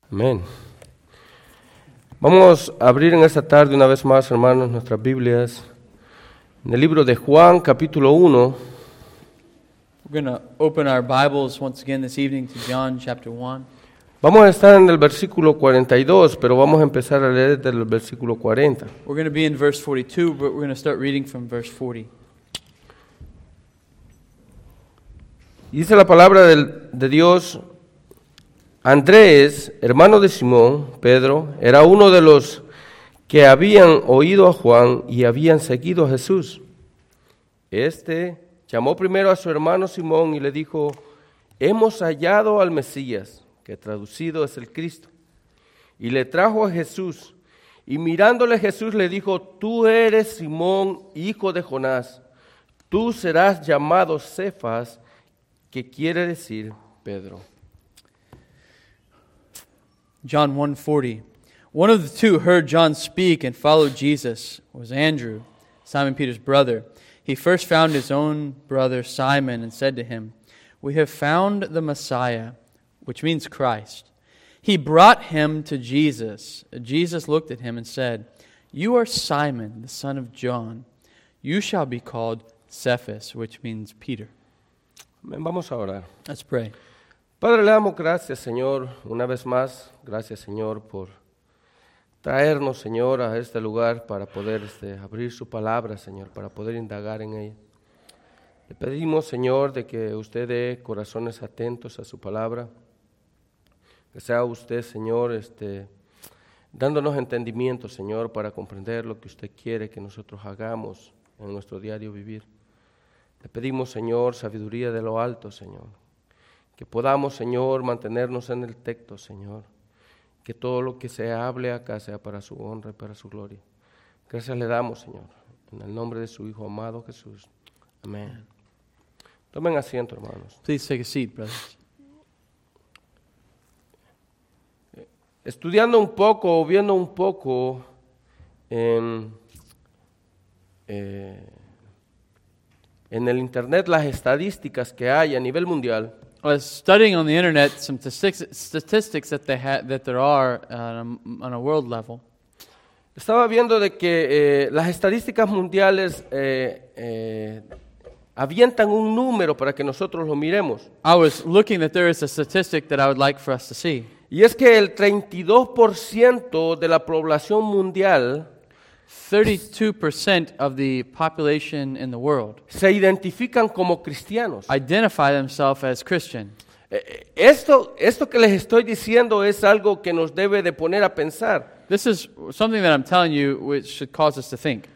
Amén. Vamos a abrir en esta tarde una vez más, hermanos, nuestras Biblias en el libro de Juan, capítulo 1. We're going to open our Bibles once again this evening to John chapter 1. Vamos a estar en el versículo 42, pero vamos a empezar a leer desde el versículo 40. We're going to be in verse 42, but we're going to start reading from verse 40. Dice la palabra de Dios: Andrés, hermano de Simón, Pedro, era uno de los que habían oído a Juan y habían seguido a Jesús. Este llamó primero a su hermano Simón y le dijo: hemos hallado al Mesías, que traducido es el Cristo. Y le trajo a Jesús, y mirándole Jesús le dijo: tú eres Simón, hijo de Jonás, tú serás llamado Cefas, que quiere decir Pedro. John 1:40. One of the two heard John speak and followed Jesus. It was Andrew, Simon Peter's brother. He first found his own brother Simon and said to him, we have found the Messiah, which means Christ. He brought him to Jesus. Jesus looked at him and said, you are Simon, the son of John. You shall be called Cephas, which means Peter. Vamos a orar. Let's pray. Padre, le damos gracias, Señor, una vez más. Gracias, Señor, por traernos, Señor, a este lugar para poder abrir su palabra, Señor, para poder indagar en ella. Le pedimos, Señor, de que usted dé corazones atentos a su palabra. Que sea usted, Señor, dándonos entendimiento, Señor, para comprender lo que usted quiere que nosotros hagamos en nuestro diario vivir. Le pedimos, Señor, sabiduría de lo alto, Señor. Que podamos, Señor, mantenernos en el texto, Señor. Que todo lo que se hable acá sea para su honra y para su gloria. Gracias le damos, Señor, en el nombre de su Hijo amado Jesús. Amén. Tomen asiento, hermanos. Please take a seat, brothers. Estudiando un poco, viendo un poco en el internet las estadísticas que hay a nivel mundial. I was studying on the internet some statistics that there are on a world level. Estaba viendo de que las estadísticas mundiales avientan un número para que nosotros lo miremos. I was looking that there is a statistic that I would like for us to see. Y es que el 32% de la población mundial 32% of the population in the world se identifican como cristianos. identify themselves as Christian. Esto que les estoy diciendo es algo que nos debe de poner a pensar. This is something that I'm telling you which should cause us to think.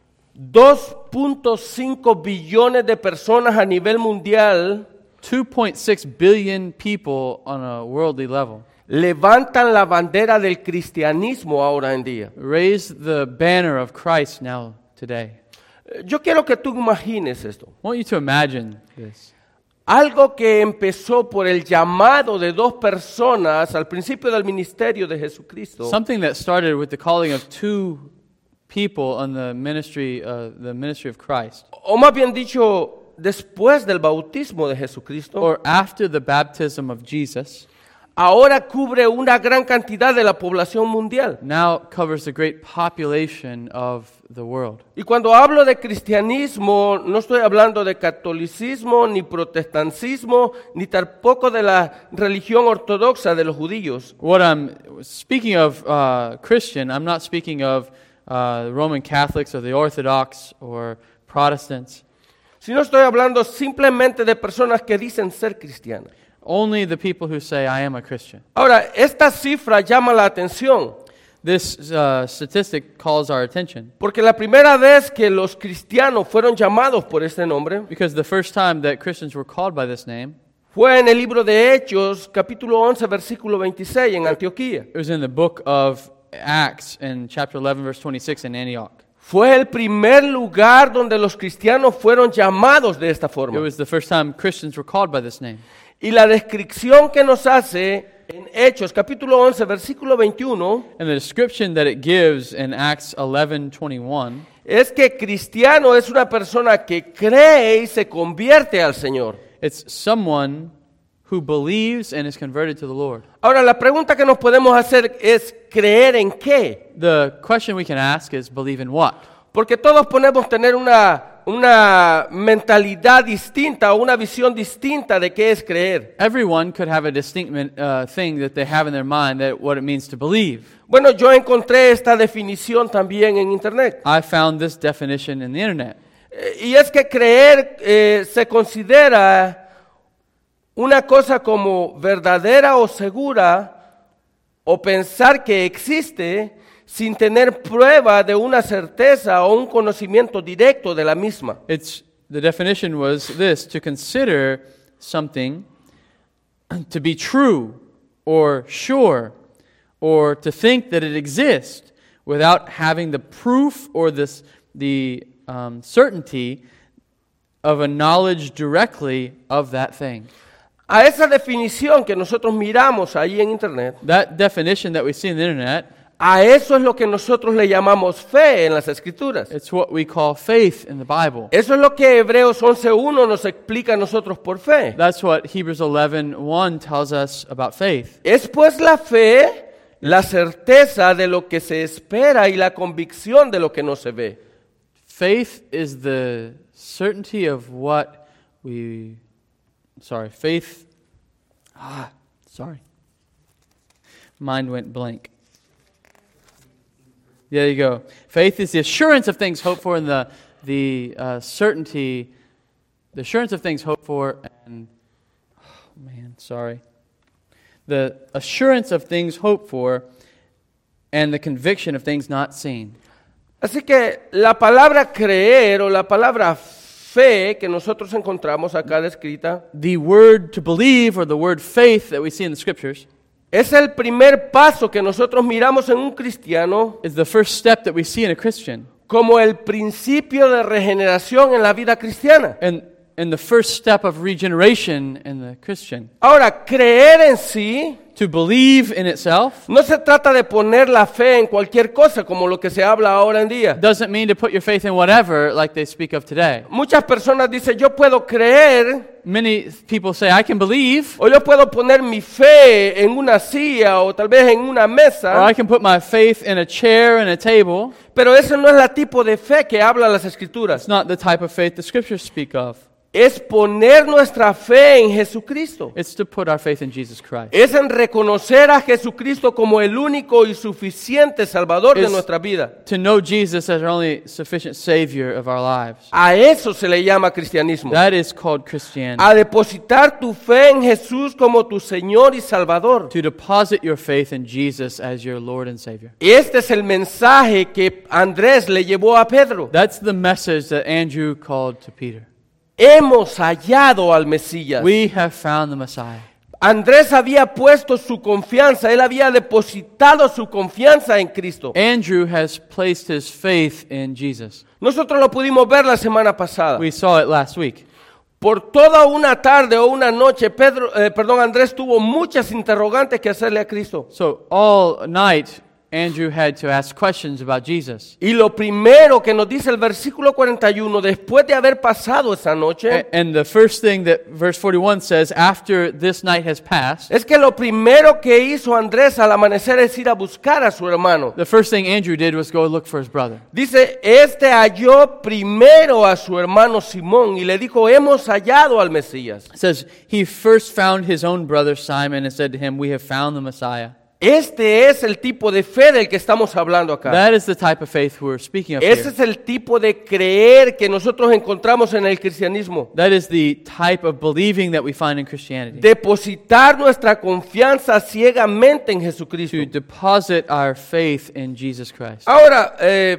2.5 billones de personas a nivel mundial 2.6 billion people on a worldly level levantan la bandera del cristianismo ahora en día. raise the banner of Christ now today. Yo quiero que tú imagines esto. I want you to imagine this. Algo que empezó por el llamado de dos personas al principio del ministerio de Jesucristo. Something that started with the calling of two people on the ministry of Christ. O más bien dicho, después del bautismo de Jesucristo. Or after the baptism of Jesus. Ahora cubre una gran cantidad de la población mundial. Now covers the great population of the world. Y cuando hablo de cristianismo, no estoy hablando de catolicismo, ni protestantismo, ni tampoco de la religión ortodoxa de los judíos. What I'm speaking of Christian, I'm not speaking of Roman Catholics or the Orthodox or Protestants. Sino estoy hablando simplemente de personas que dicen ser cristianas. Only the people who say, I am a Christian. Ahora, esta cifra llama la atención. This statistic calls our attention. Porque la primera vez que los cristianos fueron llamados por este nombre Because the first time that Christians were called by this name fue en el libro de Hechos, capítulo 11, versículo 26, en Antioquía. it was in the book of Acts in chapter 11, verse 26 in Antioch. Fue el primer lugar donde los cristianos fueron llamados de esta It forma. was the first time Christians were called by this name. Y la descripción que nos hace en Hechos, capítulo 11, versículo 21, And the description that it gives in Acts 11:21 es que cristiano es una persona que cree y se convierte al Señor. it's someone who believes and is converted to the Lord. Ahora, la pregunta que nos podemos hacer es, ¿creer en qué? The question we can ask is, believe in what? Porque todos podemos tener una mentalidad distinta o una visión distinta de qué es creer. Everyone could have a distinct thing that they have in their mind that what it means to believe. Bueno, yo encontré esta definición también en Internet. I found this definition in the internet. Y es que creer se considera una cosa como verdadera o segura, o pensar que existe sin tener prueba de una certeza o un conocimiento directo de la misma. The definition was this: to consider something to be true or sure, or to think that it exists without having the proof or the certainty of a knowledge directly of that thing. A esa definición que nosotros miramos ahí en Internet, That definition that we see in the internet, a eso es lo que nosotros le llamamos fe en las Escrituras. it's what we call faith in the Bible. Eso es lo que Hebreos 11:1 nos explica a nosotros por fe. That's what Hebrews 11:1 tells us about faith. Es pues la fe, la certeza de lo que se espera y la convicción de lo que no se ve. Faith is the certainty of what we... faith... Mind went blank. There you go. Faith is the assurance of things hoped for and the certainty, the assurance of things hoped for and... The assurance of things hoped for and the conviction of things not seen. Así que la palabra creer o la palabra fe que nosotros encontramos acá descrita The word to believe or the word faith that we see in the scriptures es el primer paso que nosotros miramos en un cristiano is the first step that we see in a Christian. como el principio de regeneración en la vida cristiana. And the first step of regeneration in the Christian. Ahora, creer en sí To believe in itself no se trata de poner la fe en cualquier cosa como lo que se habla ahora en día. doesn't mean to put your faith in whatever like they speak of today. Muchas personas dicen, yo puedo creer Many people say, I can believe, o yo puedo poner mi fe en una silla o tal vez en una or mesa, I can put my faith in a chair and a table. pero ese no es el tipo de fe que hablan las Escrituras. It's not the type of faith the scriptures speak of. Es poner nuestra fe en Jesucristo. It's to put our faith in Jesus Christ. Es en reconocer a Jesucristo como el único y suficiente Salvador de Es- nuestra vida. To know Jesus as our only sufficient Savior of our lives. A eso se le llama cristianismo. That is called Christianity. A depositar tu fe en Jesús como tu Señor y Salvador. To deposit your faith in Jesus as your Lord and Savior. Este es el mensaje que Andrés le llevó a Pedro. That's the message that Andrew called to Peter. Hemos hallado al Mesías. We have found the Messiah. Andrés había puesto su confianza, él había depositado su confianza en Cristo. Andrew has placed his faith in Jesus. Nosotros lo pudimos ver la semana pasada. We saw it last week. Por toda una tarde o una noche, Andrés tuvo muchas interrogantes que hacerle a Cristo. So all night, Andrew had to ask questions about Jesus. Y lo primero que nos dice el versículo 41, después de haber pasado esa noche, And the first thing that verse 41 says, after this night has passed, es que lo primero que hizo Andrés al amanecer es ir a buscar a su hermano. the first thing Andrew did was go look for his brother. Dice, halló primero a su hermano Simón y le dijo, hemos hallado al Mesías. It says, he first found his own brother Simon and said to him, we have found the Messiah. Este es el tipo de fe del que estamos hablando acá. That is the type of faith we're speaking of Ese here. es el tipo de creer que nosotros encontramos en el cristianismo. That is the type of believing that we find in Christianity. Depositar nuestra confianza ciegamente en Jesucristo. To deposit our faith in Jesus Christ. Ahora,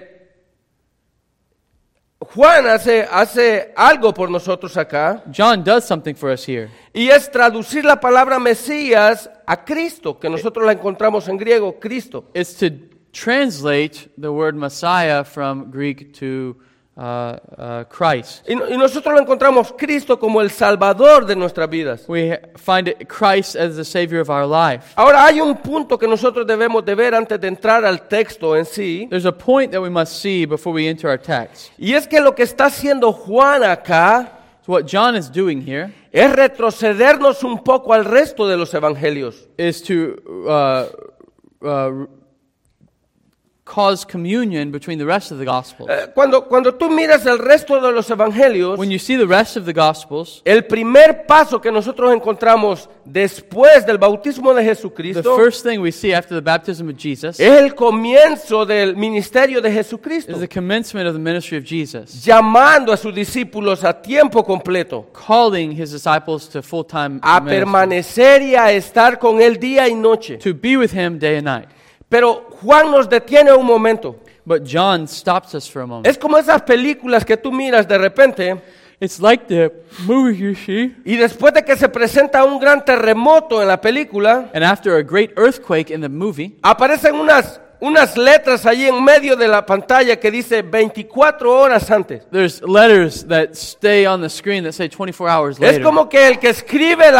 Juan hace algo por nosotros acá, John does something for us here. y es traducir la palabra Mesías a Cristo, que nosotros la encontramos en griego, Cristo. It's to translate the word Messiah from Greek to Christ. Y nosotros lo encontramos Cristo como el Salvador de nuestras vidas. We find it Christ as the Savior of our life. Ahora, hay un punto que nosotros debemos de ver antes de entrar al texto en sí, There's a point that we must see before we enter our text. y es que lo que está haciendo Juan acá So what John is doing here es retrocedernos un poco al resto de los evangelios. is to cause communion between the rest of the Gospels. Cuando tú miras el resto de los evangelios, When you see the rest of the Gospels, el primer paso que nosotros encontramos después del bautismo de the Jesucristo first thing we see after the baptism of Jesus es el comienzo del ministerio de Jesucristo, is the commencement of the ministry of Jesus, llamando a sus discípulos a tiempo completo calling his disciples to full-time a ministry, permanecer y a estar con él día y noche. to be with him day and night. Pero Juan nos detiene un momento. But John stops us for a moment. Es como esas películas que tú miras de repente It's like the movie you see, y después de que se presenta un gran terremoto en la película, and after a great earthquake in the movie, aparecen unas letras allí en medio de la pantalla que dice 24 horas antes. there's letters that stay on the screen that say 24 hours Es later. como que el que escribe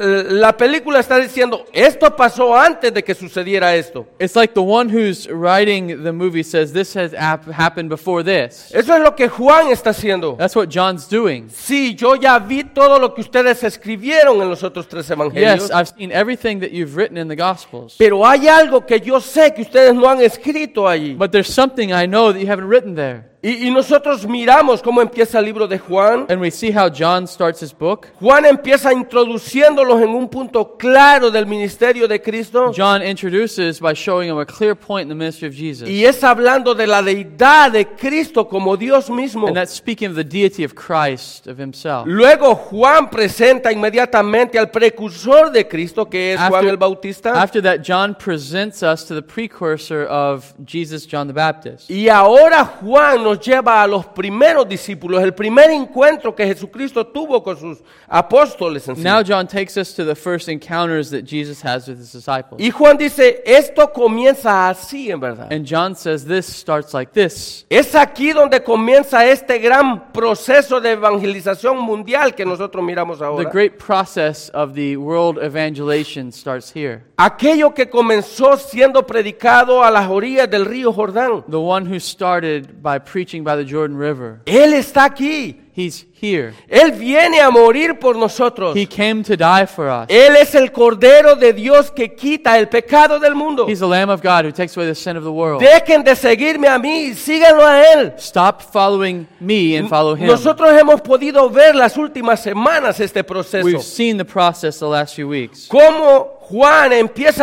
la película está diciendo, esto pasó antes de que sucediera esto. It's like the one who's writing the movie says, this has happened before this. Eso es lo que Juan está haciendo. That's what John's doing. Sí, yo ya vi todo lo que ustedes escribieron en los otros tres evangelios, Yes, I've seen everything that you've written in the Gospels. pero hay algo que yo sé que ustedes no han escrito allí. But there's something I know that you haven't written there. Y nosotros miramos cómo empieza el libro de Juan. And we see how John starts his book. Juan empieza introduciéndolos en un punto claro del ministerio de Cristo. John introduces by showing them a clear point in the ministry of Jesus. Y es hablando de la deidad de Cristo como Dios mismo. And that's speaking of the deity of Christ, of himself. Luego Juan presenta inmediatamente al precursor de Cristo, que es Juan el Bautista. After that, John presents us to the precursor of Jesus, John the Baptist. Y ahora Juan nos lleva a los primeros discípulos, el primer encuentro que Jesucristo tuvo con sus apóstoles en sí. Now John takes us to the first encounters that Jesus has with his disciples. Y Juan dice, esto comienza así en verdad. And John says this starts like this. Es aquí donde comienza este gran proceso de evangelización mundial que nosotros miramos The ahora. great process of the world evangelization starts here. Aquello que comenzó siendo predicado a las orillas del río Jordán. The one who started by preaching by the Jordan River. Él está aquí. He's here. Él viene a morir por nosotros. He came to die for us. Él es el Cordero de Dios que quita el pecado del mundo. He's the Lamb of God who takes away the sin of the world. Dejen de seguirme a mí, síganlo a Él. Stop following me and follow him. Nosotros hemos podido ver las últimas semanas este proceso. We've seen the process the last few weeks. Cómo Juan empieza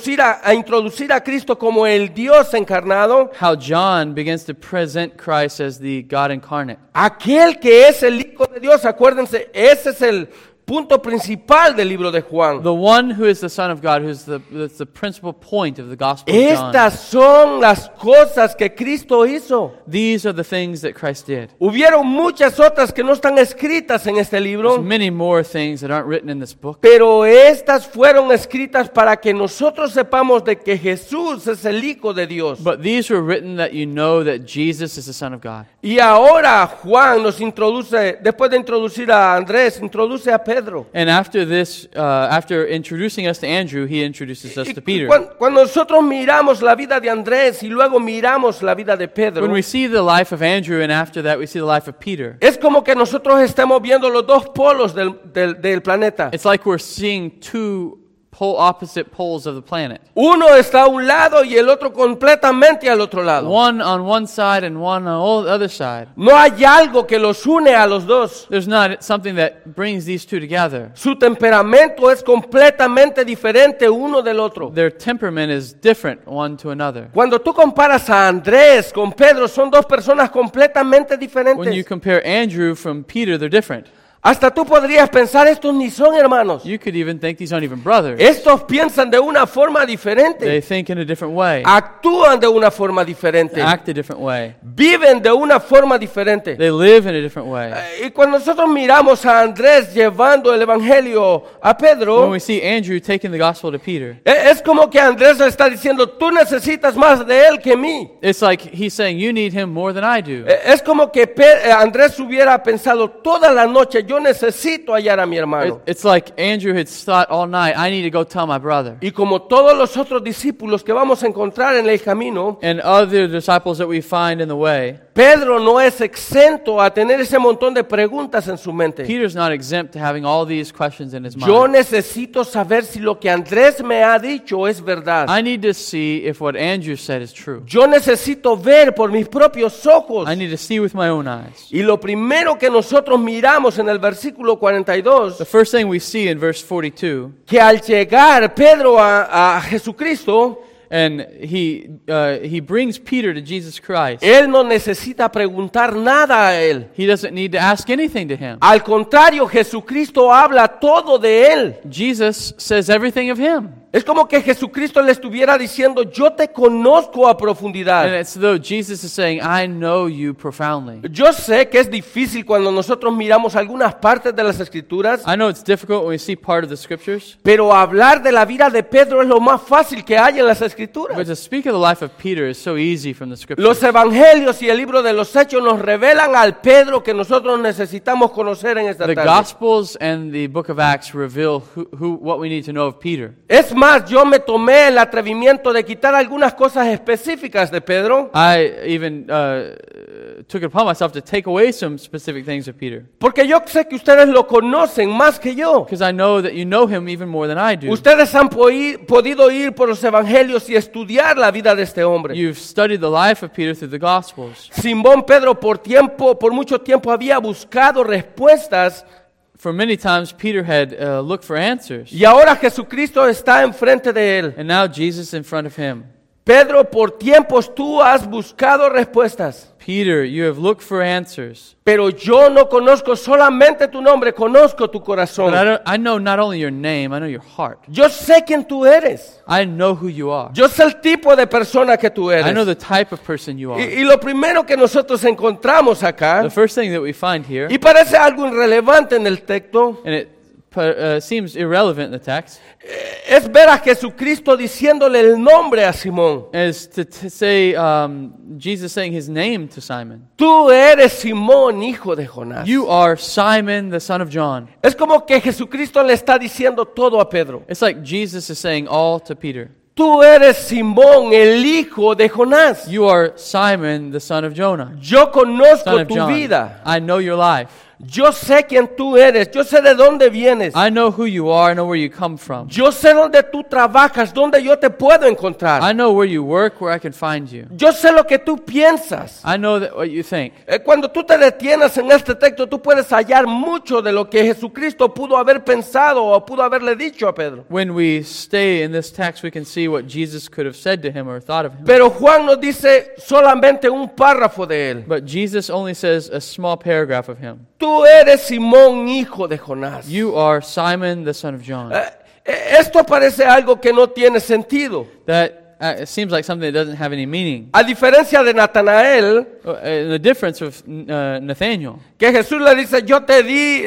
a introducir a Cristo como el Dios encarnado, How John begins to present Christ as the God incarnate. aquel que es el Hijo de Dios. Acuérdense, ese es el punto principal del libro de Juan. The one who is the Son of God, that's the principal point of the Gospel of John. Estas son las cosas que Cristo hizo. These are the things that Christ did. Hubieron muchas otras que no están escritas en este There's libro, many more things that aren't written in this book. pero estas fueron escritas para que nosotros sepamos de que Jesús es el Hijo de Dios. But these were written that you know that Jesus is the Son of God. Y ahora Juan nos introduce, después de introducir a Andrés, introduce a Pedro. And after this, after introducing us to Andrew, he introduces us Y to Peter. cuando nosotros miramos la vida de Andrés y luego miramos la vida de Pedro, When we see the life of Andrew and after that we see the life of Peter, es como que nosotros estemos viendo los dos polos del planeta. it's like we're seeing two opposite poles of the planet. Uno está a un lado y el otro completamente al otro lado. One on one side and one on the other side. No hay algo que los une a los dos. There's not something that brings these two together. Su temperamento es completamente diferente uno del otro. Their temperament is different one to another. Cuando tú comparas a Andrés con Pedro, son dos personas completamente When you diferentes. compare Andrew from Peter, they're different. Hasta tú podrías pensar, estos ni son hermanos. You could even think these aren't even brothers. Estos piensan de una forma They diferente. think in a different way, Actúan de una forma diferente. act a different way, Viven de una forma diferente. they live in a different way. Y cuando nosotros miramos a Andrés llevando el evangelio a When Pedro, we see Andrew taking the gospel to Peter, es como que Andrés le está diciendo, tú necesitas más de él que mí. it's like he's saying, you need him more than I do. Es como que Andrés hubiera pensado toda la noche, yo necesito hallar a mi hermano. It's like Andrew had thought all night, I need to go tell my brother. Y como todos los otros discípulos que vamos a encontrar en el camino, And other disciples that we find in the way, Pedro no es exento a tener ese montón de preguntas en su mente. Peter's not exempt to having all these questions in his Yo mind. necesito saber si lo que Andrés me ha dicho es verdad. I need to see if what Andrew said is true. Yo necesito ver por mis propios ojos. I need to see with my own eyes. Y lo primero que nosotros miramos en el versículo 42, The first thing we see in verse 42, que al llegar Pedro a Jesucristo, and he brings Peter to Jesus Christ. él no necesita preguntar nada a él. He doesn't need to ask anything to him. Al contrario, Jesucristo habla todo de él. Jesus says everything of him. Es como que Jesucristo le estuviera diciendo, yo te conozco a And profundidad. it's as though Jesus is saying, I know you profoundly. Yo sé que es difícil cuando nosotros miramos algunas partes de las Escrituras, I know it's difficult when we see part of the scriptures, pero hablar de la vida de Pedro es lo más fácil que hay en las but Escrituras. to speak of the life of Peter is so easy from the scriptures. Los evangelios y el libro de los Hechos nos revelan al Pedro que nosotros necesitamos conocer en esta The tarde. Gospels and the book of Acts reveal what we need to know of Peter. Es más, yo me tomé el atrevimiento de quitar algunas cosas específicas de Pedro, I even took it upon myself to take away some specific things of Peter, porque yo sé que ustedes lo conocen más que yo. because I know that you know him even more than I do. Ustedes han podido ir por los evangelios y estudiar la vida de este hombre. You've studied the life of Peter through the Gospels. Simón Pedro por mucho tiempo había buscado respuestas For many times, Peter had looked for answers, y ahora Jesucristo está enfrente de él. and now Jesus in front of him. Pedro, por tiempos tú has buscado respuestas, Peter, you have looked for answers, pero yo no conozco solamente tu nombre, conozco tu but corazón. I know not only your name, I know your heart. Yo sé quién tú eres. I know who you are. Yo sé el tipo de persona que tú I know eres. the type of person you are. Y lo primero que nosotros encontramos acá, The first thing that we find here, y parece algo irrelevante en el texto, and it seems irrelevant in the text, es ver a Jesucristo diciéndole el nombre a Simón. is to say Jesus saying his name to Simon. Tú eres Simón, hijo de Jonás. You are Simon, the son of John. Es como que Jesucristo le está diciendo todo a Pedro. It's like Jesus is saying all to Peter. Tú eres Simón, el hijo de Jonás. You are Simon, the son of Jonah, Yo son conozco of tu John. vida. I know your life. Yo sé quién tú eres. Yo sé de dónde vienes. I know who you are. I know where you come from. Yo sé dónde tú trabajas, dónde yo te puedo encontrar. I know where you work, where I can find you. Yo sé lo que tú piensas. I know what you think. Cuando tú te detienes en este texto, tú puedes hallar mucho de lo que Jesucristo pudo haber pensado o pudo haberle dicho a Pedro. When we stay in this text, we can see what Jesus could have said to him or thought of him. Pero Juan nos dice solamente un párrafo de él. But Jesus only says a small paragraph of him. Tú eres Simón, hijo de Jonás. You are Simon, the son of John. Esto parece algo que no tiene sentido. That it seems like something that doesn't have any meaning. A diferencia de Natanael, The difference with Nathaniel, que Jesús le dice, yo te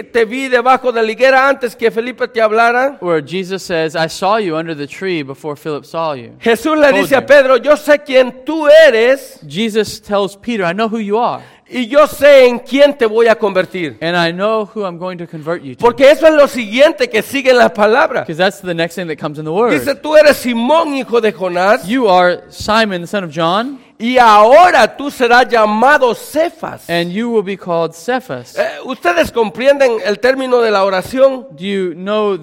vi debajo de la higuera antes que Felipe te hablara. where Jesus says, I saw you under the tree before Philip saw you. Jesús le dice a you. Pedro, yo sé quién tú eres Jesus tells Peter, I know who you are, y yo sé en quién te voy a convertir. and I know who I'm going to convert you to. Porque eso es lo siguiente que sigue en las palabras. Because that's the next thing that comes in the word. Dice, tú eres Simón, hijo de Jonás, You are Simon, the son of John, y ahora tú serás llamado Cefas. and you will be called Cephas. ¿Ustedes comprenden el término de la oración? Do you know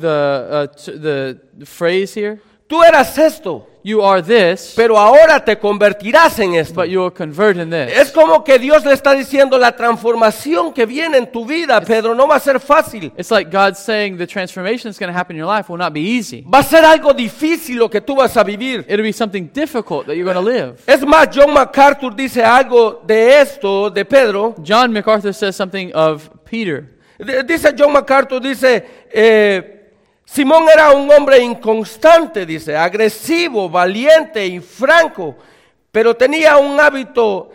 the phrase here? Tú eras esto, You are this, pero ahora te convertirás en esto. but you will convert in this. Es como que Dios le está diciendo la transformación que viene en tu vida, Pedro, no va a ser fácil. It's like God saying the transformation that's going to happen in your life will not be easy. Va a ser algo difícil lo que tú vas a vivir. It'll be something difficult that you're going to live. Es más, John MacArthur dice algo de esto, de Pedro. John MacArthur says something of Peter. Dice John MacArthur, dice, Simón era un hombre inconstante, dice, agresivo, valiente y franco, pero tenía un hábito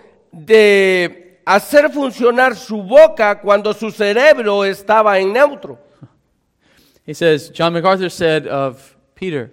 de hacer funcionar su boca cuando su cerebro estaba en neutro. He says, John MacArthur said of Peter,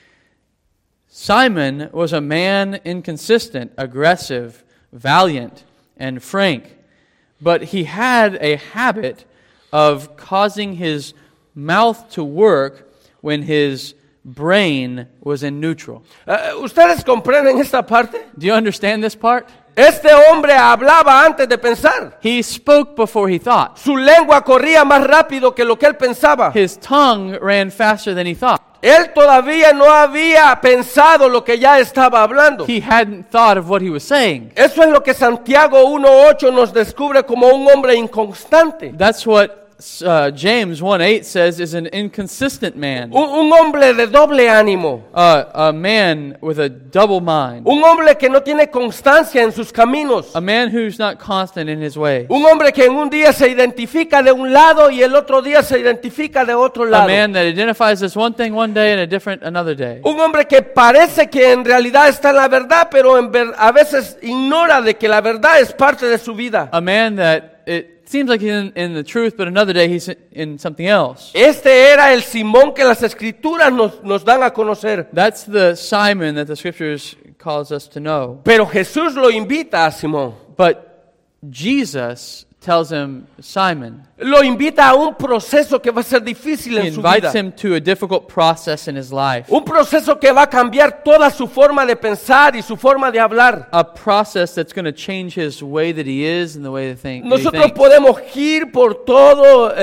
Simon was a man inconsistent, aggressive, valiant, and frank, but he had a habit of causing his mouth to work when his brain was in neutral. ¿Ustedes comprenden esta parte? Do you understand this part? Este hombre hablaba antes de pensar. He spoke before he thought. Su lengua corría más rápido que lo que él pensaba. His tongue ran faster than he thought. Él todavía no había pensado lo que ya estaba hablando. He hadn't thought of what he was saying. Eso es lo que Santiago 1:8 nos descubre como un hombre inconstante. That's what James 1:8 says is an inconsistent man. Un hombre de doble ánimo. A man with a double mind. Un hombre que no tiene constancia en sus caminos. A man who's not constant in his ways. Un hombre que en un día se identifica de un lado y el otro día se identifica de otro A lado. man that identifies as one thing one day and a different another day. Un hombre que parece que en realidad está en la verdad, pero a veces ignora de que la verdad es parte de su vida. A man that it seems like he's in the truth, but another day he's in something else. Este era el Simón que las Escrituras nos dan a conocer. That's the Simon that the Scriptures calls us to know. Pero Jesús lo invita a Simón. But Jesus tells him, Simon. Lo invita a un proceso que va a ser difícil He en su vida. invites him to a difficult process in his life. Un proceso que va a cambiar toda su forma de pensar y su forma de hablar. A process that's going to change his way that he is and the way that he Nosotros thinks. podemos ir por todo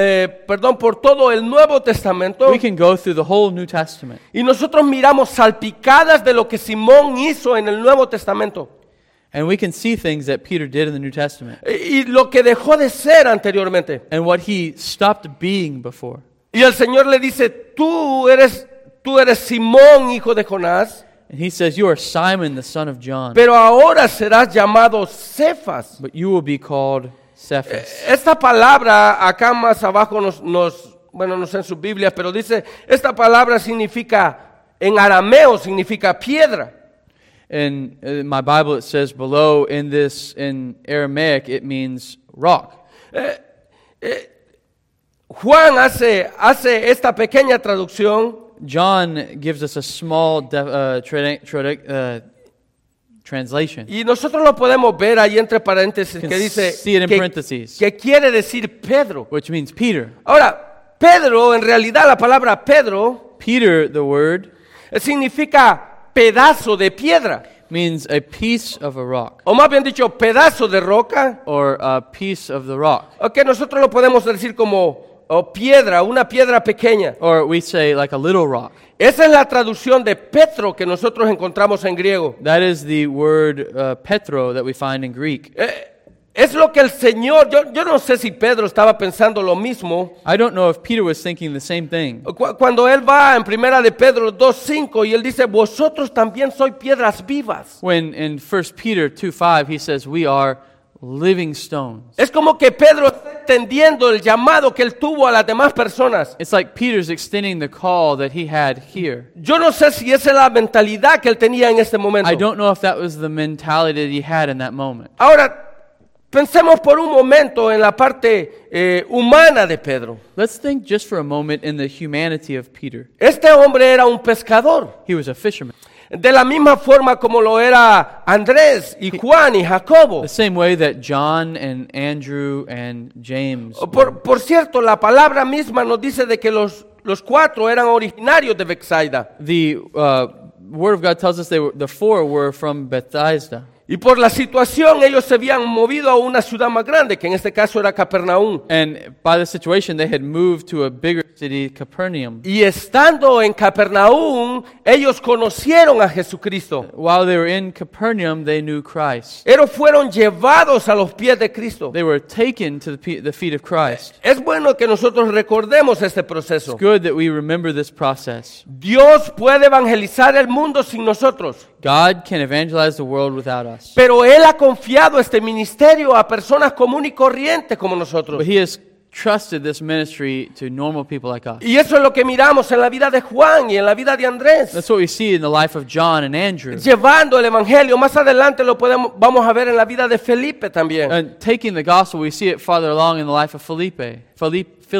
el Nuevo Testamento We can go through the whole New Testament. y nosotros miramos salpicadas de lo que Simón hizo en el Nuevo Testamento And we can see things that Peter did in the New Testament. y lo que dejó de ser anteriormente. And what he stopped being before. Y el Señor le dice, tú eres Simón, hijo de Jonás, And he says, you are Simon, the son of John. pero ahora serás llamado Cefas. But you will be called Cephas. Esta palabra acá más abajo no sé en sus Biblias, pero dice, esta palabra significa, en arameo significa piedra. In my Bible it says below in Aramaic it means rock. Juan hace esta pequeña traducción. John gives us a small translation. Y nosotros lo podemos ver ahí entre paréntesis que dice see it in parentheses. que quiere decir Pedro. Which means Peter. Ahora, Pedro, en realidad la palabra Pedro Peter, the word, significa pedazo de piedra. means a piece of a rock. O más bien dicho, pedazo de roca. Or a piece of the rock. O que nosotros lo podemos decir como piedra, una piedra pequeña. Or we say like a little rock. Esa es la traducción de Petro que nosotros encontramos en griego. That is the word Petro that we find in Greek. Es lo que el Señor, yo no sé si Pedro estaba pensando lo mismo. I don't know if Peter was thinking the same thing. Cuando él va en primera de Pedro 2:5 y él dice, vosotros también sois piedras vivas. When in 1 Peter 2:5 he says we are living stones. Es como que Pedro está entendiendo el llamado que él tuvo a las demás personas. It's like Peter's extending the call that he had here. Yo no sé si esa es la mentalidad que él tenía en este momento. I don't know if that was the mentality that he had in that moment. Ahora, pensemos por un momento en la parte humana de Pedro. Let's think just for a moment in the humanity of Peter. Este hombre era un pescador. He was a fisherman. De la misma forma como lo era Andrés y Juan y Jacobo. The same way that John and Andrew and James were. Por cierto, la palabra misma nos dice de que los cuatro eran originarios de Bethsaida. The Word of God tells us the four were from Bethsaida. Y por la situación ellos se habían movido a una ciudad más grande, que en este caso era Capernaum. And by the situation, they had moved to a bigger city, Capernaum. Y estando en Capernaum, ellos conocieron a Jesucristo. While they were in Capernaum, they knew Christ. Ellos fueron llevados a los pies de Cristo. They were taken to the feet of Christ. Es bueno que nosotros recordemos este proceso. It's good that we remember this process. Dios puede evangelizar el mundo sin nosotros. God can evangelize the world without us. Pero Él ha confiado este ministerio a personas comunes y corrientes como nosotros. But He has trusted this ministry to normal people like us. Y eso es lo que miramos en la vida de Juan y en la vida de Andrés. That's what we see in the life of John and Andrew. Llevando el evangelio, más adelante vamos a ver en la vida de Felipe también. And taking the gospel, we see it farther along in the life of Philip.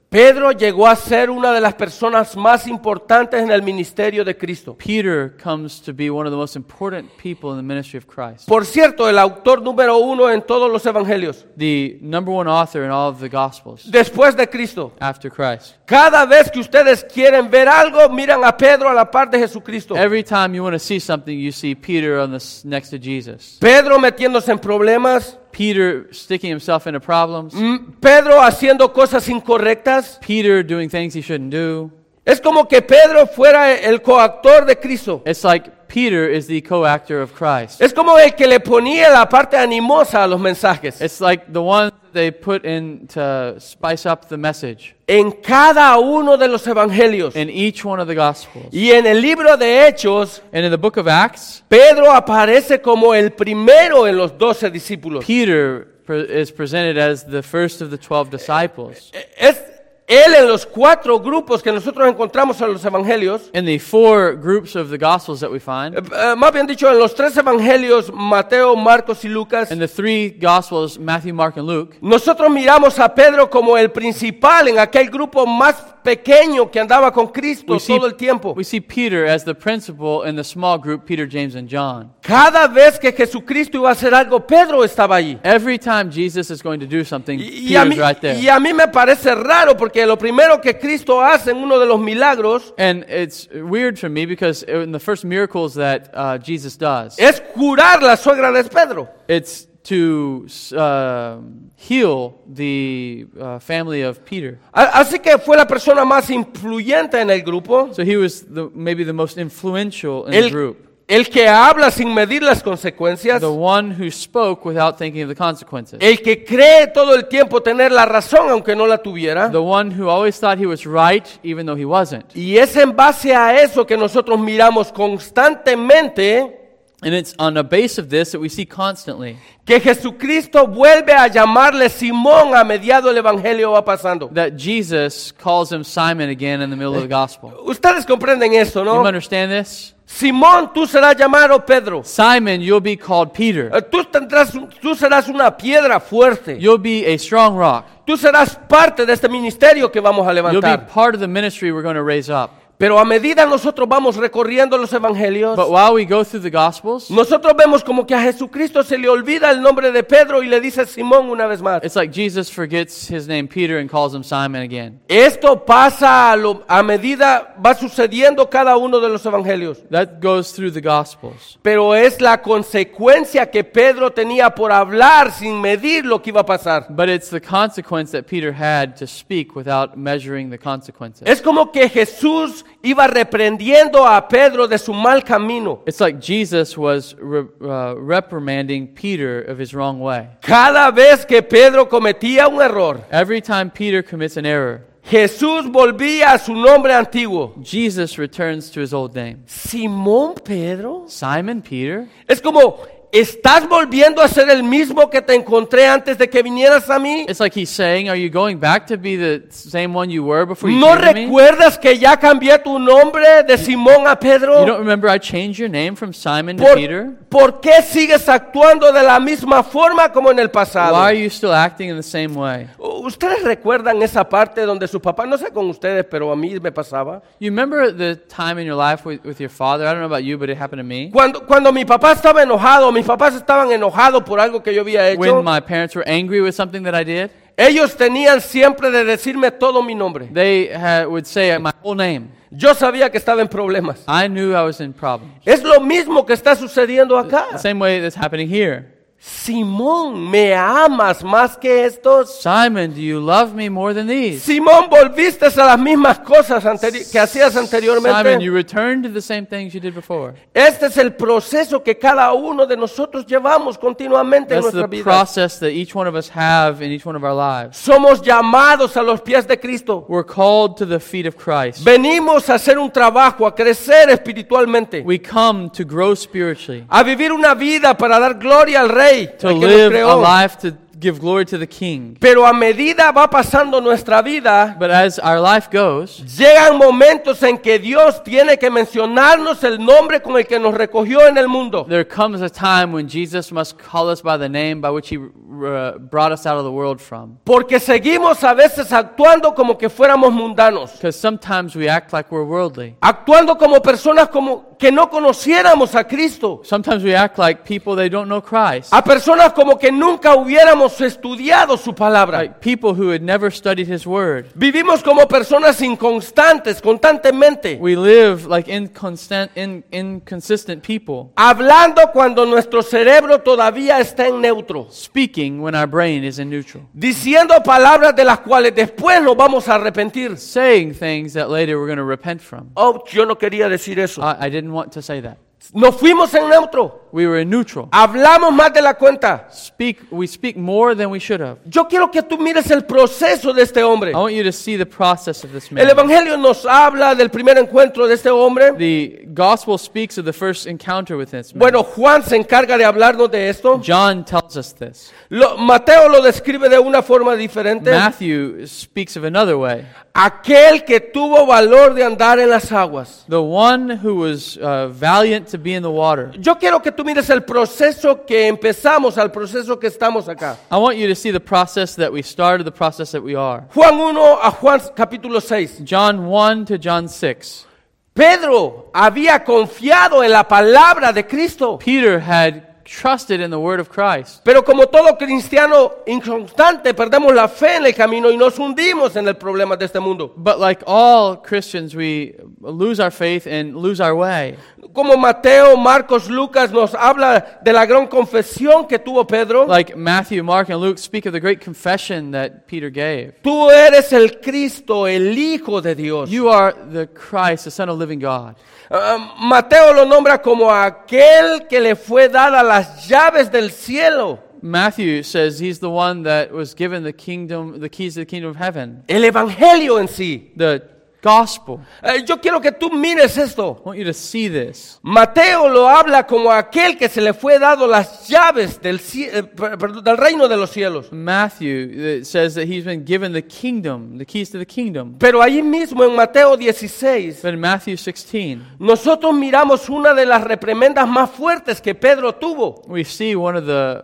Pedro llegó a ser una de las personas más importantes en el ministerio de Cristo. Peter comes to be one of the most important people in the ministry of Christ. Por cierto, el autor número 1 en todos los evangelios, The number one author in all of the Gospels después de Cristo. after Christ. Cada vez que ustedes quieren ver algo, miran a Pedro a la par de Jesucristo. Every time you want to see something, you see Peter on next to Jesus. Pedro metiéndose en problemas, Peter sticking himself into problems. Pedro haciendo cosas incorrectas. Peter doing things he shouldn't do. Es como que Pedro fuera el coactor de Cristo. It's like Peter is the co-actor of Christ. Es como el que le ponía la parte animosa a los mensajes. It's like the one they put in to spice up the message En cada uno de los evangelios in each one of the Gospels. y en el libro de Hechos, And in the book of Acts, Pedro aparece como el primero en los 12 discípulos. Peter is presented as the first of the 12 disciples. Es él en los 4 grupos que nosotros encontramos en los evangelios, In the 4 groups of the Gospels that we find, más bien dicho, en los 3 evangelios, Mateo, Marcos y Lucas, in the 3 Gospels, Matthew, Mark, and Luke, nosotros miramos a Pedro como el principal en aquel grupo más pequeño que andaba con Cristo todo el tiempo. we see Peter as the principal in the small group, Peter, James, and John. Cada vez que Jesucristo iba a hacer algo, Pedro estaba allí. Every time Jesus is going to do something, Y a Peter's right there. y a mí me parece raro porque lo primero que Cristo hace en uno de los milagros And it's weird for me because in the first miracles that Jesus does, es curar la suegra de Pedro. it's to heal the family of Peter. Así que fue la persona más influyente en el grupo, So he was maybe the most influential in the group. el que habla sin medir las consecuencias, The one who spoke without thinking of the consequences. el que cree todo el tiempo tener la razón aunque no la tuviera. The one who always thought he was right even though he wasn't. Y es en base a eso que nosotros miramos constantemente And it's on the base of this that we see constantly que Jesucristo vuelve a llamarle Simón a mediado el evangelio va pasando. that Jesus calls him Simon again in the middle of the gospel. Ustedes comprenden esto, You ¿no? understand this? Simón, tú serás llamado Pedro. Simon, you'll be called Peter. Tú serás una piedra fuerte. You'll be a strong rock. Tú serás parte de este ministerio que vamos a You'll be levantar. part of the ministry we're going to raise up. Pero a medida nosotros vamos recorriendo los evangelios, But while we go through the Gospels, nosotros vemos como que a Jesucristo se le olvida el nombre de Pedro y le dice Simón una vez más. it's like Jesus forgets his name Peter and calls him Simon again. Esto pasa a medida va sucediendo cada uno de los evangelios. That goes through the Gospels. Pero es la consecuencia que Pedro tenía por hablar sin medir lo que iba a pasar. But it's the consequence that Peter had to speak without measuring the consequences. Es como que Jesús iba reprendiendo a Pedro de su mal camino. It's like Jesus was reprimanding Peter of his wrong way. Cada vez que Pedro cometía un error, Every time Peter commits an error, Jesús volvía a su nombre antiguo. Jesus returns to his old name. Simón Pedro. Simon Peter? Es como, ¿estás volviendo a ser el mismo que te encontré antes de que vinieras a mí? It's like he's saying, are you going back to be the same one you were before you ¿No came to me? recuerdas que ya cambié tu nombre de Simón a You Pedro? don't remember I changed your name from Simon to ¿Por, Peter? ¿Por qué sigues actuando de la misma forma como en el Why pasado? are you still acting in the same way? ¿Ustedes recuerdan esa parte donde su papá, no sé con ustedes, pero a mí me pasaba? You remember the time in your life with your father? I don't know about you, but it happened to me. Cuando mi papá estaba enojado, mis papás estaban enojados por algo que yo había hecho, When my parents were angry with something that I did, ellos tenían siempre de decirme todo mi nombre. they would say my whole name. Yo sabía que estaba en problemas. I knew I was in problems. Es lo mismo que está sucediendo acá. The same way that's happening here. Simón, ¿me amas más que estos? Simon, do you love me more than these? Simón, ¿volviste a las mismas cosas que hacías Simon, anteriormente? you returned to the same things you did before. Este es el proceso que cada uno de nosotros llevamos continuamente en That's nuestra the vida. process that each one of us have in each one of our lives. Somos llamados a los pies de Cristo. We're called to the feet of Christ. Venimos a hacer un trabajo, a crecer espiritualmente, We come to grow spiritually, a vivir una vida para dar gloria al Rey, to al que nos live a creó. life to give glory to the King. Pero a medida va pasando nuestra vida, But as our life goes, llegan momentos en que Dios tiene que mencionarnos el nombre con el que nos recogió en el mundo. there comes a time when Jesus must call us by the name by which He brought us out of the world from. Porque seguimos a veces actuando como que fuéramos mundanos. Because sometimes we act like we're worldly. Actuando como personas como que no conociéramos a Cristo. Sometimes we act like people that don't know Christ. A personas como que nunca hubiéramos estudiado su palabra. Like people who had never studied His Word. Vivimos como personas inconstantes, constantemente. We live like inconsistent people. Hablando cuando nuestro cerebro todavía está en neutro. Speaking when our brain is in neutral. Diciendo palabras de las cuales después nos vamos a arrepentir. Saying things that later we're going to repent from. Oh, yo no quería decir eso. I didn't want to say that. Nos fuimos en neutro. We were in neutral. Hablamos más de la cuenta. We speak more than we should have. Yo quiero que tú mires el proceso de este hombre. I want you to see the process of this El man. Evangelio nos habla del primer encuentro de este hombre. The gospel speaks of the first encounter with this man. Bueno, Juan se encarga de hablarnos de esto. John tells us this. Mateo lo describe de una forma diferente. Matthew speaks of another way. Aquel que tuvo valor de andar en las aguas. The one who was valiant to be in the water. Yo quiero que tú mires el proceso que empezamos, al proceso que estamos acá. I want you to see the process that we started, the process that we are. Juan 1 a Juan capítulo 6. John 1 to John 6. Pedro había confiado en la palabra de Cristo. Peter had trusted in the word of Christ. Pero como todo cristiano inconstante, perdemos la fe en el camino y nos hundimos en el problema de este mundo. But like all Christians, we lose our faith and lose our way. Como Mateo, Marcos, Lucas nos habla de la gran confesión que tuvo Pedro. Like Matthew, Mark, and Luke speak of the great confession that Peter gave. Tú eres el Cristo, el Hijo de Dios. You are the Christ, the Son of the living God. Mateo lo nombra como aquel que le fue dada las llaves del cielo. Matthew says he's the one that was given the kingdom, the keys to the kingdom of heaven. El evangelio en sí. The gospel. Yo quiero que tú mires esto. I want you to see this. Mateo lo habla como aquel que se le fue dado las llaves del reino de los cielos. Matthew says that he's been given the kingdom, the keys to the kingdom. Pero ahí mismo en Mateo 16, But in Matthew 16, nosotros miramos una de las reprimendas más fuertes que Pedro tuvo. we see one of the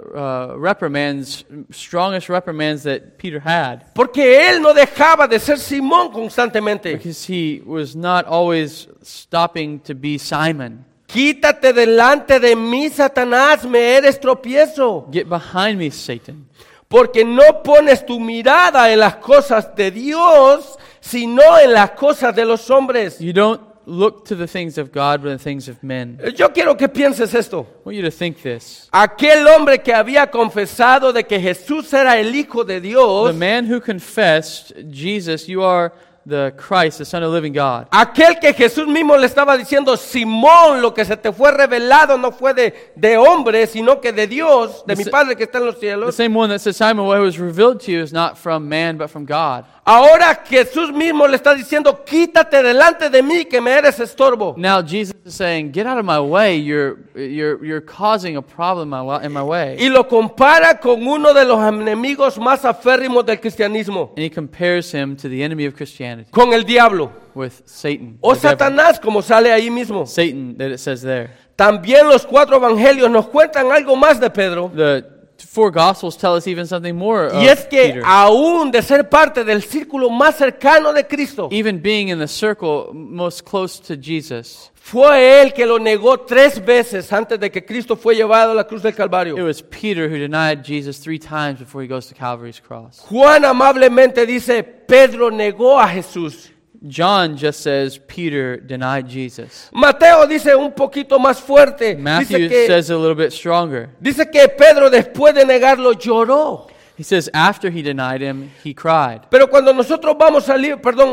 strongest reprimands that Peter had. Porque él no dejaba de ser Simón constantemente. Because he was not always stopping to be Simon. Quítate delante de mí, Satanás, me eres tropiezo. Get behind me, Satan. Porque no pones tu mirada en las cosas de Dios, sino en las cosas de los hombres. You don't look to the things of God, but the things of men. Yo quiero que pienses esto. I want you to think this. Aquel hombre que había confesado de que Jesús era el Hijo de The Dios, man who confessed, Jesus, you are the Christ, the Son of the living God. aquel que Jesús mismo le estaba diciendo, Simón, lo que se te fue revelado no fue de hombre, sino que de Dios, de mi Padre que está en los The cielos. same one that says, Simon, what was revealed to you is not from man, but from God. Ahora Jesús mismo le está diciendo, quítate delante de mí que me eres estorbo. Now Jesus is saying, get out of my way. You're causing a problem in my way. Y lo compara con uno de los enemigos más aférrimos del cristianismo, And he compares him to the enemy of Christianity, con el diablo. with Satan. O the devil. Satanás, como sale ahí mismo. Satan, that it says there. También los 4 evangelios nos cuentan algo más de Pedro. The 4 Gospels tell us even something more of Y es que Peter. aún de ser parte del círculo más cercano de Cristo, Even being in the circle most close to Jesus, fue él que lo negó 3 veces antes de que Cristo fue llevado a la cruz del it Calvario. was Peter who denied Jesus 3 times before he goes to Calvary's cross. Juan amablemente dice, Pedro negó a Jesús. John just says Peter denied Jesus. Mateo dice un poquito más fuerte. Matthew Dice says a little bit stronger. que Pedro después de negarlo lloró. He says after he denied him, he cried. Pero cuando nosotros vamos al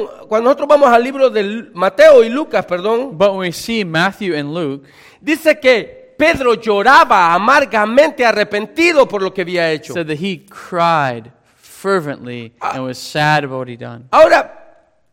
libro de Mateo y Lucas, But when we see Matthew and Luke, dice que Pedro lloraba amargamente arrepentido por lo que había hecho. said that he cried fervently and was sad about what he'd done. Ahora,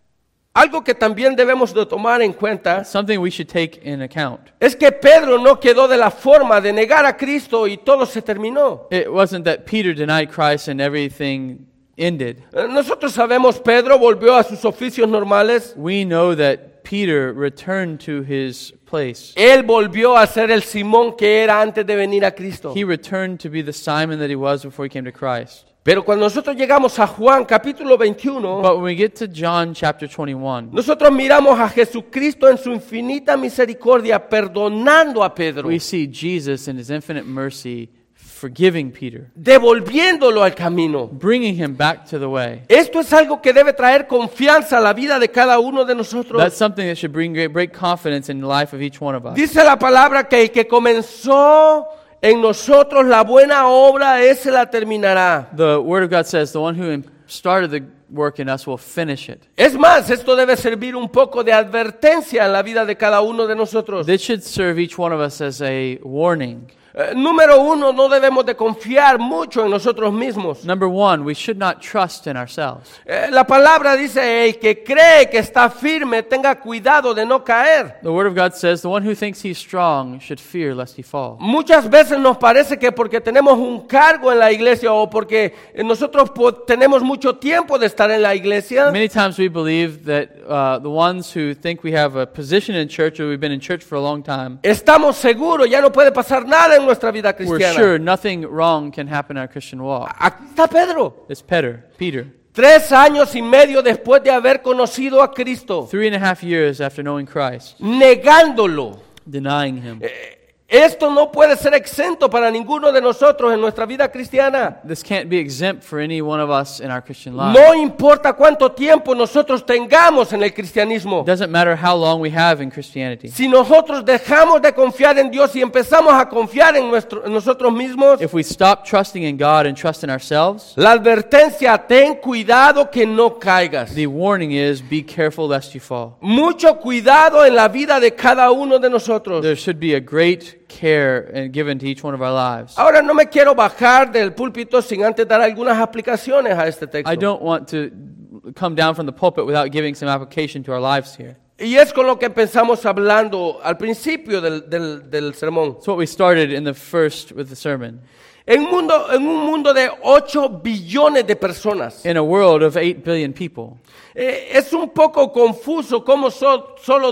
Algo que también debemos de tomar en cuenta Something we should take in account. es que Pedro no quedó de la forma de negar a Cristo y todo se terminó. It wasn't that Peter denied Christ and everything ended. Nosotros sabemos, Pedro volvió a sus oficios normales. We know that Peter returned to his place. Él volvió a ser el Simón que era antes de venir a Cristo. He returned to be the Simon that he was before he came to Christ. Pero cuando nosotros llegamos a Juan capítulo 21, But when we get to John chapter 21, nosotros miramos a Jesucristo en su infinita misericordia perdonando a Pedro, we see Jesus in his infinite mercy forgiving Peter, devolviéndolo al camino. bringing him back to the way. Esto es algo que debe traer confianza a la vida de cada uno de nosotros. That's something that should bring great confidence in the life of each one of us. Dice la palabra que el que comenzó en nosotros la buena obra, ese la terminará. The Word of God says, the one who started the work in us will finish it. Es más, esto debe servir un poco de advertencia en la vida de cada uno de nosotros. This should serve each one of us as a warning. Número uno, no debemos de confiar mucho en nosotros mismos. Number one, we should not trust in ourselves. La palabra dice, el que cree que está firme, tenga cuidado de no caer. The Word of God says, the one who thinks he's strong should fear lest he fall. Muchas veces nos parece que porque tenemos un cargo en la iglesia o porque nosotros tenemos mucho tiempo de estar en la iglesia, Many times we believe that the ones who think we have a position in church or we've been in church for a long time, estamos seguros, ya no puede pasar nada en nuestra vida we're cristiana. sure nothing wrong can happen in our Christian walk. Aquí está Pedro, It's Peter. 3 años y medio después de haber conocido a Cristo, 3.5 years after knowing Christ, negándolo. denying him. Esto no puede ser exento para ninguno de nosotros en nuestra vida cristiana. This can't be exempt for any one of us in our Christian life. No importa cuánto tiempo nosotros tengamos en el cristianismo. It doesn't matter how long we have in Christianity. Si nosotros dejamos de confiar en Dios y empezamos a confiar en nosotros mismos, If we stop trusting in God and trust in ourselves, la advertencia, ten cuidado que no caigas. the warning is, be careful lest you fall. Mucho cuidado en la vida de cada uno de nosotros. There should be a great care given to each one of our lives. Ahora no me quiero bajar del púlpito sin antes dar algunas aplicaciones a este texto. I don't want to come down from the pulpit without giving some application to our lives here. Y es con lo que empezamos hablando al principio del sermón. It's what we started in the first with the sermon. En un mundo de 8 billones de personas, In a world of 8 billion people, es un poco confuso cómo solo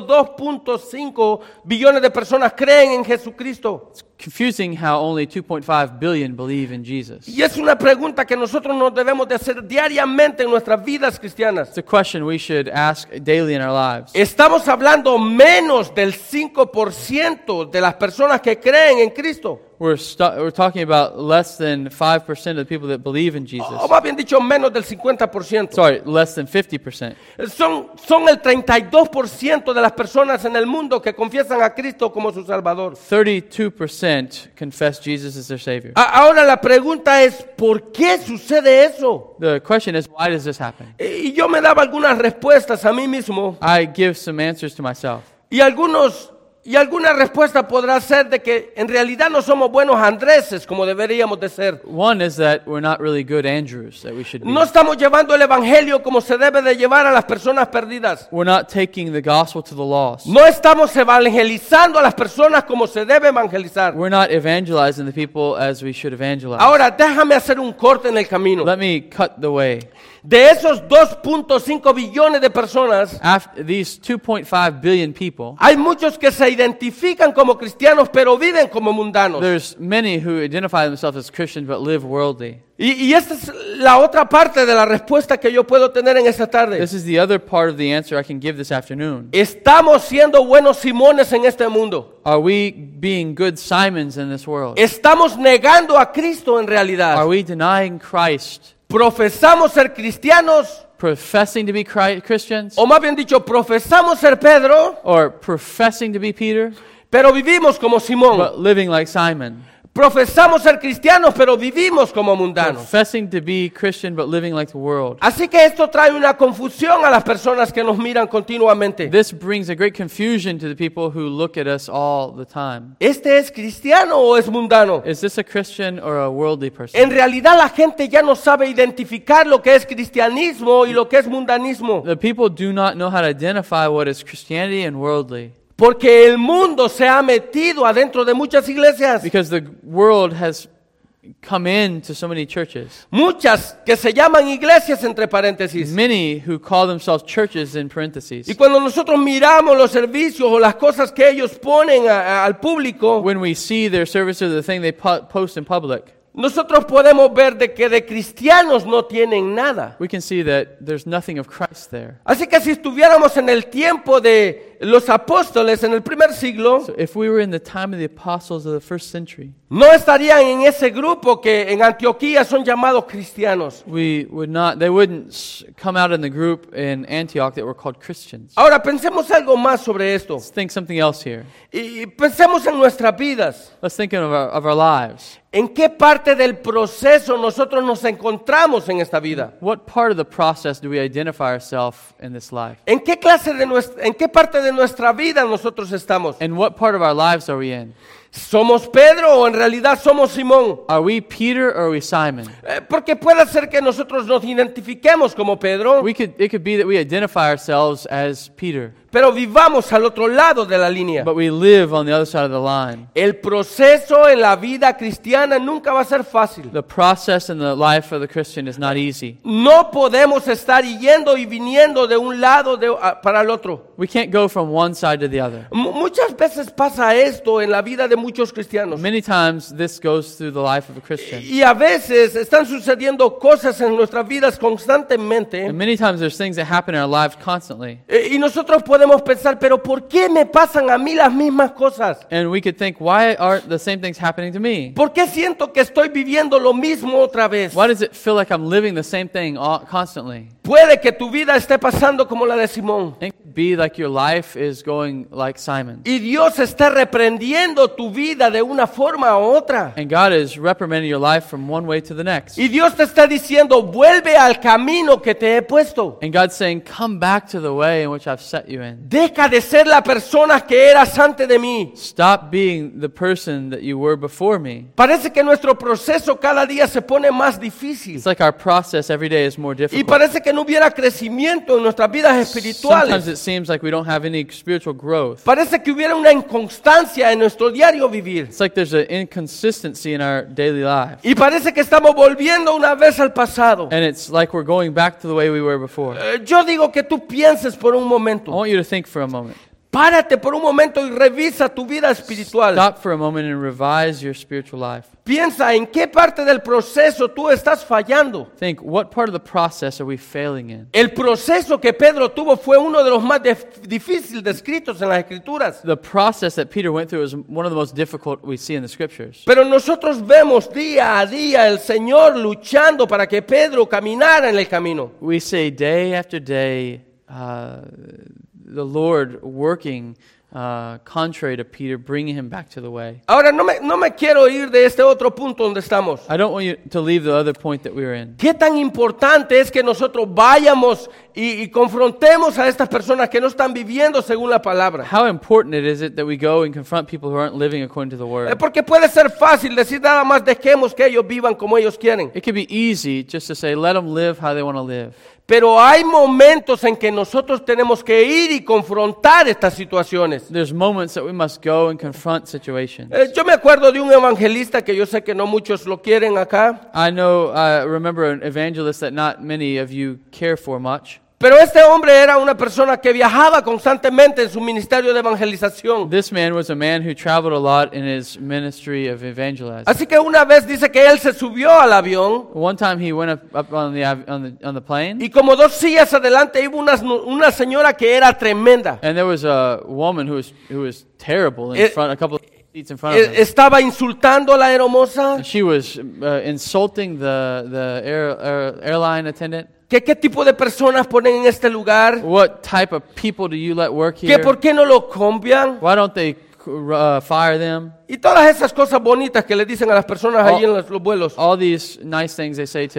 2.5 billones de personas creen en Jesucristo. it's confusing how only 2.5 billion believe in Jesus. Y es una pregunta que nosotros nos debemos de hacer diariamente en nuestras vidas cristianas. It's a question we should ask daily in our lives. Estamos hablando menos del 5% de las personas que creen en Cristo. We're talking about less than 5% of the people that believe in Jesus. O más bien dicho, menos del 50%. Sorry, less than 50%. Son el 32% de las personas en el mundo que confiesan a Cristo como su Salvador. 32% confess Jesus as their Savior. Ahora la pregunta es, ¿por qué sucede eso? The question is, why does this happen? Y yo me daba algunas respuestas a mí mismo I give some answers to myself. y alguna respuesta podrá ser de que en realidad no somos buenos Andréses como deberíamos de ser. One is that we're not really good Andrews that we should be. No estamos llevando el evangelio como se debe de llevar a las personas perdidas. We're not taking the gospel to the lost. No estamos evangelizando a las personas como se debe evangelizar. We're not evangelizing the people as we should evangelize. Ahora déjame hacer un corte en el camino. Let me cut the way. De esos 2.5 billones de personas, After these 2.5 billion people, hay muchos que se identifican como cristianos pero viven como mundanos. there's many who identify themselves as Christians but live worldly. Y esta es la otra parte de la respuesta que yo puedo tener en esta tarde. This is the other part of the answer I can give this afternoon. Estamos siendo buenos Simones en este mundo. Are we being good Simons in this world? Estamos negando a Cristo en realidad. Are we denying Christ? Profesamos ser cristianos, Professing to be Christians? o más bien dicho, profesamos ser Pedro, Or professing to be Peter? pero vivimos como Simón. But living like Simon? profesamos ser cristianos, pero vivimos como mundanos. Professing to be Christian but living like the world. Así que esto trae una confusión a las personas que nos miran continuamente. This brings a great confusion to the people who look at us all the time. ¿Este es cristiano o es mundano? Is this a Christian or a worldly person? En realidad la gente ya no sabe identificar lo que es cristianismo y lo que es mundanismo. The people do not know how to identify what is Christianity and worldly. Porque el mundo se ha metido adentro de muchas iglesias. Because the world has come into so many churches. Muchas que se llaman iglesias entre paréntesis. Many who call themselves churches in parentheses. Y cuando nosotros miramos los servicios o las cosas que ellos ponen al público, When we see their services, the thing they post in public, nosotros podemos ver de que de cristianos no tienen nada. we can see that there's nothing of Christ there. Así que si estuviéramos en el tiempo de los apóstoles en el primer siglo, So if we were in the time of the apostles of the first century, no estarían en ese grupo que en Antioquía son llamados cristianos. they wouldn't come out in the group in Antioch that were called Christians. Ahora pensemos algo más sobre esto. Let's think something else here. Y pensemos en nuestras vidas. Let's think of our lives. ¿En qué parte del proceso nosotros nos encontramos en esta vida? What part of the process do we identify ourselves in this life? ¿En qué parte de nuestra vida nosotros estamos? And what part of our lives are we in? ¿Somos Pedro o en realidad somos Simón? Are we Peter or are we Simon? Porque puede ser que nosotros nos identifiquemos como Pedro, It could be that we identify ourselves as Peter, pero vivamos al otro lado de la línea. but we live on the other side of the line. El proceso en la vida cristiana nunca va a ser fácil. The process in the life of the Christian is not easy. No podemos estar yendo y viniendo de un lado para el otro. We can't go from one side to the other. Muchas veces pasa esto en la vida de muchos cristianos. Many times this goes through the life of a Christian. Y a veces están sucediendo cosas en nuestras vidas constantemente. And many times there's things that happen in our lives constantly. Y nosotros podemos pensar, pero ¿por qué me pasan a mí las mismas cosas? And we could think, why aren't the same things happening to me? ¿Por qué siento que estoy viviendo lo mismo otra vez? Why does it feel like I'm living the same thing constantly? Puede que tu vida esté pasando como la de Simón. It could be like your life is going like Simon. Y Dios está reprendiendo tu vida de una forma u otra. And God is reprimanding your life from one way to the next. Y Dios te está diciendo, vuelve al camino que te he puesto. And God's saying, come back to the way in which I've set you in. Deja de ser la persona que eras antes de mí. Stop being the person that you were before me. Parece que nuestro proceso cada día se pone más difícil. It's like our process every day is more Y difficult. parece que no hubiera crecimiento en nuestras vidas Sometimes espirituales. it seems like we don't have any spiritual growth. Parece que hubiera una inconstancia en nuestro diario vivir. It's like there's an inconsistency in our daily life. Y parece que estamos volviendo una vez al pasado. And it's like we're going back to the way we were before. Yo digo que tú pienses por un I momento. want you to think for a moment. Párate por un momento y revisa tu vida espiritual. Stop for a moment and revise your spiritual life. Piensa en qué parte del proceso tú estás fallando. Think, what part of the process are we failing in? El proceso que Pedro tuvo fue uno de los más difíciles descritos en las Escrituras. The process that Peter went through is one of the most difficult we see in the scriptures. Pero nosotros vemos día a día el Señor luchando para que Pedro caminara en el camino. We say day after day, the Lord working contrary to Peter, bringing him back to the way. Ahora no me quiero ir de este otro punto donde estamos. I don't want you to leave the other point that we were in. ¿Qué tan importante es que nosotros vayamos y confrontemos a estas personas que no están viviendo según la palabra? How important is it that we go and confront people who aren't living according to the word? Porque puede ser fácil decir nada más dejemos que ellos vivan como ellos quieren. It could be easy just to say, let them live how they want to live. Pero hay momentos en que nosotros tenemos que ir y confrontar estas situaciones. There's moments that we must go and confront situations. Yo me acuerdo de un evangelista que yo sé que no muchos lo quieren acá. I remember an evangelist that not many of you care for much. Pero este hombre era una persona que viajaba constantemente en su ministerio de evangelización. This man was a man who traveled a lot in his ministry of evangelizing. Así que una vez dice que él se subió al avión One time he went up on the plane, y como 2 sillas adelante iba una señora que era tremenda. and there was a woman who was terrible in front, a couple of seats in front of him. Estaba insultando a la hermosa. And she was insulting the airline attendant. ¿Qué tipo de personas ponen en este lugar? What type of people do you let work ¿Que here? por qué no lo cambian? Why don't they fire them. Y todas esas cosas bonitas que le dicen a las personas ahí en los vuelos. All these nice things they say to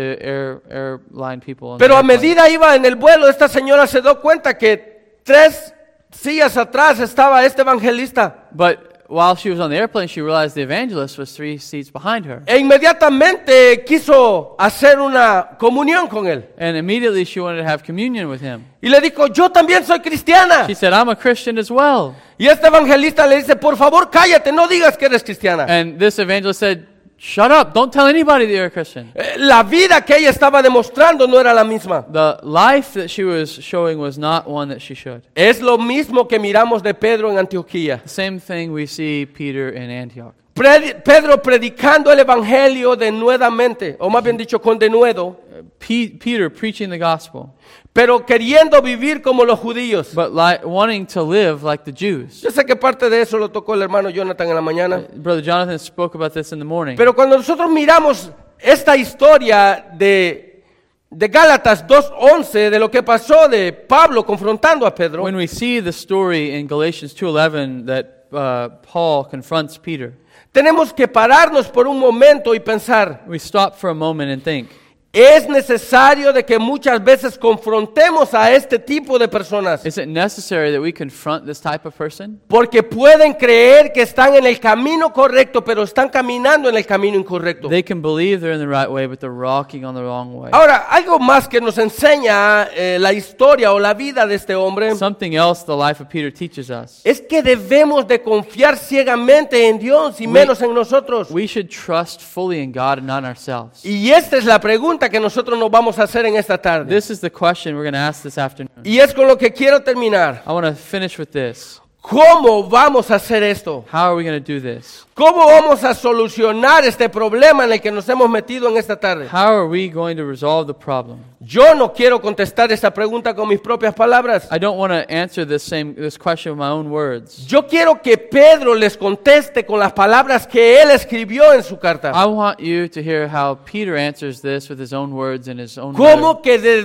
airline people. on the Pero a airplane. medida iba en el vuelo, esta señora se dio cuenta que 3 sillas atrás estaba este evangelista. But while she was on the airplane, she realized the evangelist was 3 seats behind her. E inmediatamente quiso hacer una comunión con él. And immediately she wanted to have communion with him. Y le dijo, yo también soy cristiana. She said, I'm a Christian as well. Y este evangelista le dice, por favor, cállate, no digas que eres cristiana. And this evangelist said, shut up, don't tell anybody that you're a Christian. La vida que ella estaba demostrando no era la misma. The life that she was showing was not one that she should. Es lo mismo que miramos de Pedro en Antioquía. The same thing we see Peter in Antioch. Pedro predicando el evangelio denuedamente, o más bien dicho, con denuedo, Peter preaching the gospel, pero queriendo vivir como los judíos. but wanting to live like the Jews. Yo sé que parte de eso lo tocó el hermano Jonathan en la mañana, Brother Jonathan spoke about this in the morning. pero cuando nosotros miramos esta historia de Gálatas 2:11, de lo que pasó de Pablo confrontando a Pedro, When we see the story in Galatians 2:11 that Paul confronts Peter, tenemos que pararnos por un momento y pensar, we stop for a moment and think, es necesario de que muchas veces confrontemos a este tipo de personas, is it necessary that we confront this type of person? porque pueden creer que están en el camino correcto, pero están caminando en el camino incorrecto. They can believe they're in the right way, but they're walking on the wrong way. Ahora, algo más que nos enseña la historia o la vida de este hombre Something else the life of Peter teaches us. es que debemos de confiar ciegamente en Dios y menos en nosotros. We should trust fully in God and not in ourselves. Y esta es la pregunta que nosotros nos vamos a hacer en esta tarde. This is the question we're going to ask this afternoon. Y es con lo que quiero terminar. I want to finish with this. ¿Cómo vamos a hacer esto? How are we going to do this? ¿Cómo vamos a solucionar este problema en el que nos hemos metido en esta tarde? How are we going to resolve the problem? Yo no quiero contestar esta pregunta con mis propias palabras. I don't want to answer this question with my own words. Yo quiero que Pedro les conteste con las palabras que él escribió en su carta. I want you to hear how Peter answers this with his own words and his own ¿Cómo que de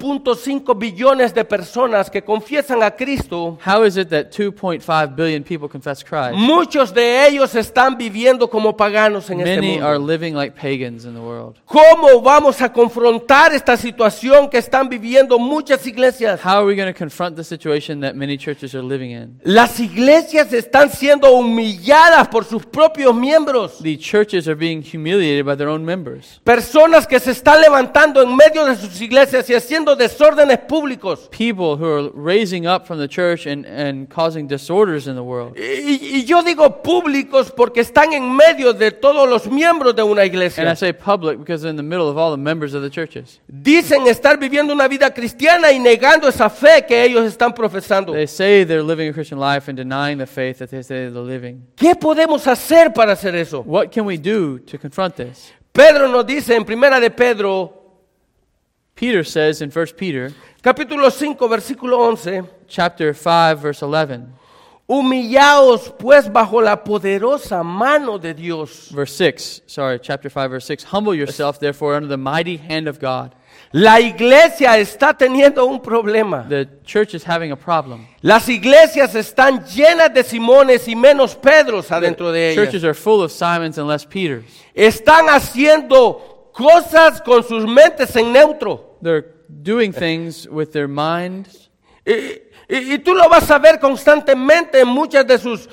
2.5 billones de personas que confiesan a Cristo, How is it that 2.5 billion people confess Christ? muchos de ellos están viviendo como paganos en este Many are mundo? living like pagans in the world. ¿Cómo vamos a confrontar esta situación que están viviendo muchas iglesias? How are we going to confront the situation that many churches are living in? Las iglesias están siendo humilladas por sus propios miembros. The churches are being humiliated by their own members. Personas que se están levantando en medio de sus iglesias y haciendo desórdenes públicos. People who are raising up from the church and causing disorders in the world. Y yo digo públicos porque están en medio de todos los miembros de una And I iglesia. say public because they're in the middle of all the members of the churches. Dicen estar viviendo una vida cristiana y negando esa fe que ellos están profesando. They say they're living a Christian life and denying the faith that they say they're living. ¿Qué podemos hacer para hacer eso? What can we do to confront this? Pedro nos dice en Primera de Pedro, Peter says in 1 Peter capítulo 5, versículo 11, chapter 5 verse 11, humillaos pues bajo la poderosa mano de Dios. chapter 5 verse 6, humble yourself therefore under the mighty hand of God. La iglesia está teniendo un problema. The church is having a problem. Las iglesias están llenas de Simones y menos Pedros adentro de ellas. Churches are full of Simons and less Peters. Están haciendo cosas con sus mentes en neutro. They're doing things with their minds. Y tú lo vas a ver constantemente en muchas de sus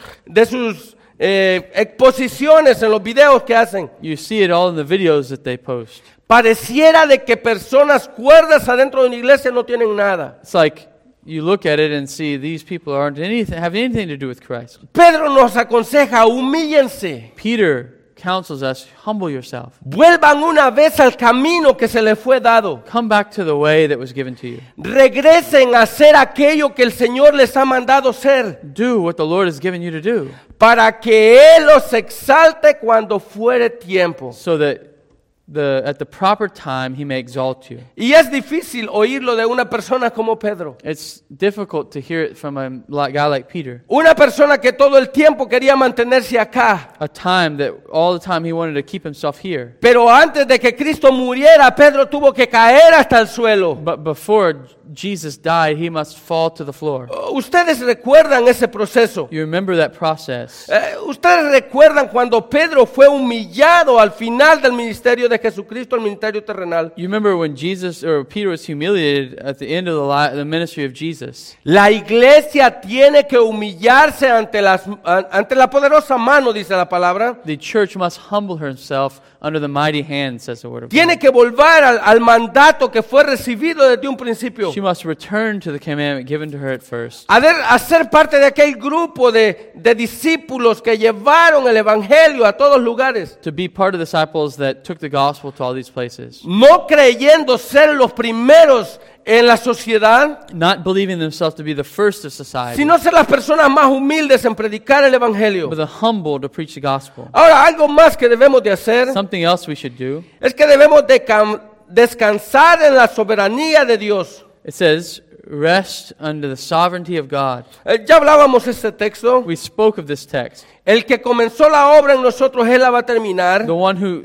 exposiciones, en los videos que hacen. You see it all in the videos that they post. Pareciera de que personas cuerdas adentro de una iglesia no tienen nada. It's like you look at it and see these people aren't have anything to do with Christ. Pedro nos aconseja, humíllense. Peter counsels us, humble yourself. Vuelvan una vez al camino que se les fue dado. Come back to the way that was given to you. Regresen a hacer aquello que el Señor les ha mandado ser, Do what the Lord has given you to do, para que Él los exalte cuando fuere tiempo. so that at the proper time He may exalt you. Y es difícil oírlo de una persona como Pedro. It's difficult to hear it from a guy like Peter. Una persona que todo el tiempo quería mantenerse acá. A time that all the time he wanted to keep himself here. Pero antes de que Cristo muriera, Pedro tuvo que caer hasta el suelo. But before Jesus died, he must fall to the floor. Ustedes recuerdan ese proceso. You remember that process. Ustedes recuerdan cuando Pedro fue humillado al final del ministerio de Jesucristo, el ministerio terrenal. You remember when Peter was humiliated at the end of the ministry of Jesus. La iglesia tiene que humillarse ante la poderosa mano, dice la palabra. The church must humble herself under the mighty hand, says the word of Tiene God. que volver al mandato que fue recibido desde un principio. She must return to the commandment given to her at first. A ser parte de aquel grupo de discípulos que llevaron el evangelio a todos lugares. To be part of the disciples that took the gospel to all these places. No creyendo ser los primeros en la sociedad, Not believing themselves to be the first of society, sino ser las personas más humildes en predicar el evangelio. but the humble to preach the gospel. Ahora, algo más que debemos de hacer Something else we should do. es que debemos de descansar en la soberanía de Dios. It says, rest under the sovereignty of God. Ya hablábamos este texto. We spoke of this text. El que comenzó la obra en nosotros, Él la va a terminar. The one who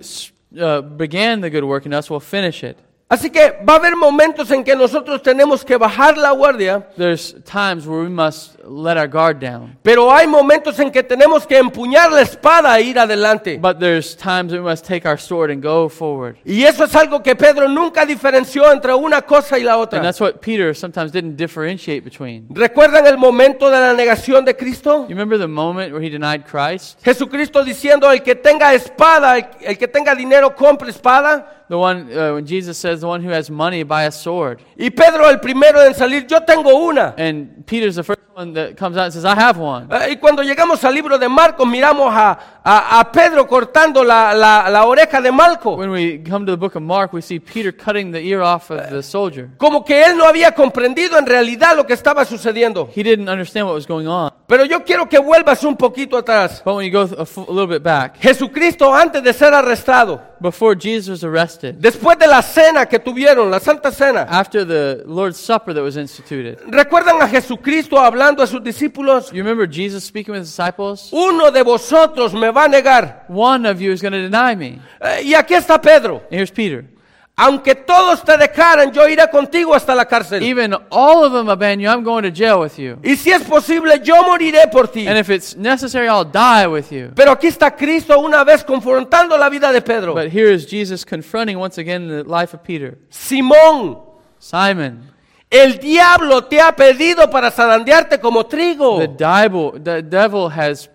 began the good work in us will finish it. Así que va a haber momentos en que nosotros tenemos que bajar la guardia, There's times where we must let our guard down. pero hay momentos en que tenemos que empuñar la espada e ir adelante. But there's times we must take our sword and go forward. Y eso es algo que Pedro nunca diferenció entre una cosa y la And otra. that's what Peter sometimes didn't differentiate between. ¿Recuerdan el momento de la negación de Cristo? You remember the moment where he denied Christ? Jesucristo diciendo, el que tenga espada, el que tenga dinero, compre espada. The one, when Jesus says, the one who has money, buy a sword. Y Pedro el primero en salir, yo tengo una. And Peter's the first one that comes out and says, I have one. Y cuando llegamos al libro de Marcos, miramos a Pedro cortando la oreja de Malco. When we come to the book of Mark, we see Peter cutting the ear off of the soldier. Como que él no había comprendido en realidad lo que estaba sucediendo. He didn't understand what was going on. Pero yo quiero que vuelvas un poquito atrás. But when you go a little bit back, Jesucristo antes de ser arrestado, before Jesus was arrested, después de la cena que tuvieron, la Santa Cena, after the Lord's Supper that was instituted, ¿recuerdan a Jesucristo hablando a sus discípulos? you remember Jesus speaking with his disciples? Uno de vosotros me va a negar. One of you is going to deny me. Y aquí está Pedro. And here's Peter. Aunque todos te dejaran, yo iré contigo hasta la cárcel. Even all of them abandon you, I'm going to jail with you. Y si es posible, yo moriré por ti. And if it's necessary, I'll die with you. Pero aquí está Cristo una vez confrontando la vida de Pedro. But here is Jesus confronting once again the life of Peter. Simón, Simon, el diablo te ha pedido para zarandearte como trigo. the devil has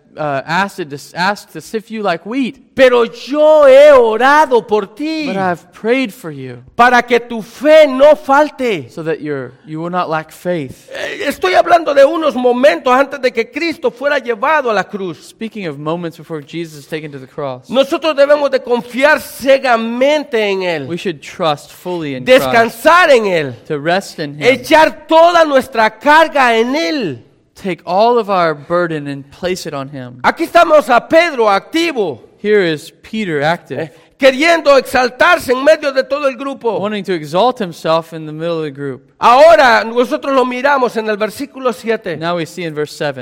asked to sift you like wheat. Pero yo he orado por ti But I've prayed for you para que tu fe no falte. so that you will not lack faith. Estoy hablando de unos momentos antes de que Cristo fuera llevado a la cruz. Speaking of moments before Jesus is taken to the cross, Nosotros debemos de confiar ciegamente en Él, we should trust fully in Christ, descansar en Él, to rest in Him, echar toda nuestra carga en Él. take all of our burden and place it on Him. Aquí estamos a Pedro activo, Here is Peter active, queriendo exaltarse en medio de todo el grupo. wanting to exalt himself in the middle of the group. Ahora nosotros lo miramos en el versículo 7. Now we see in verse 7,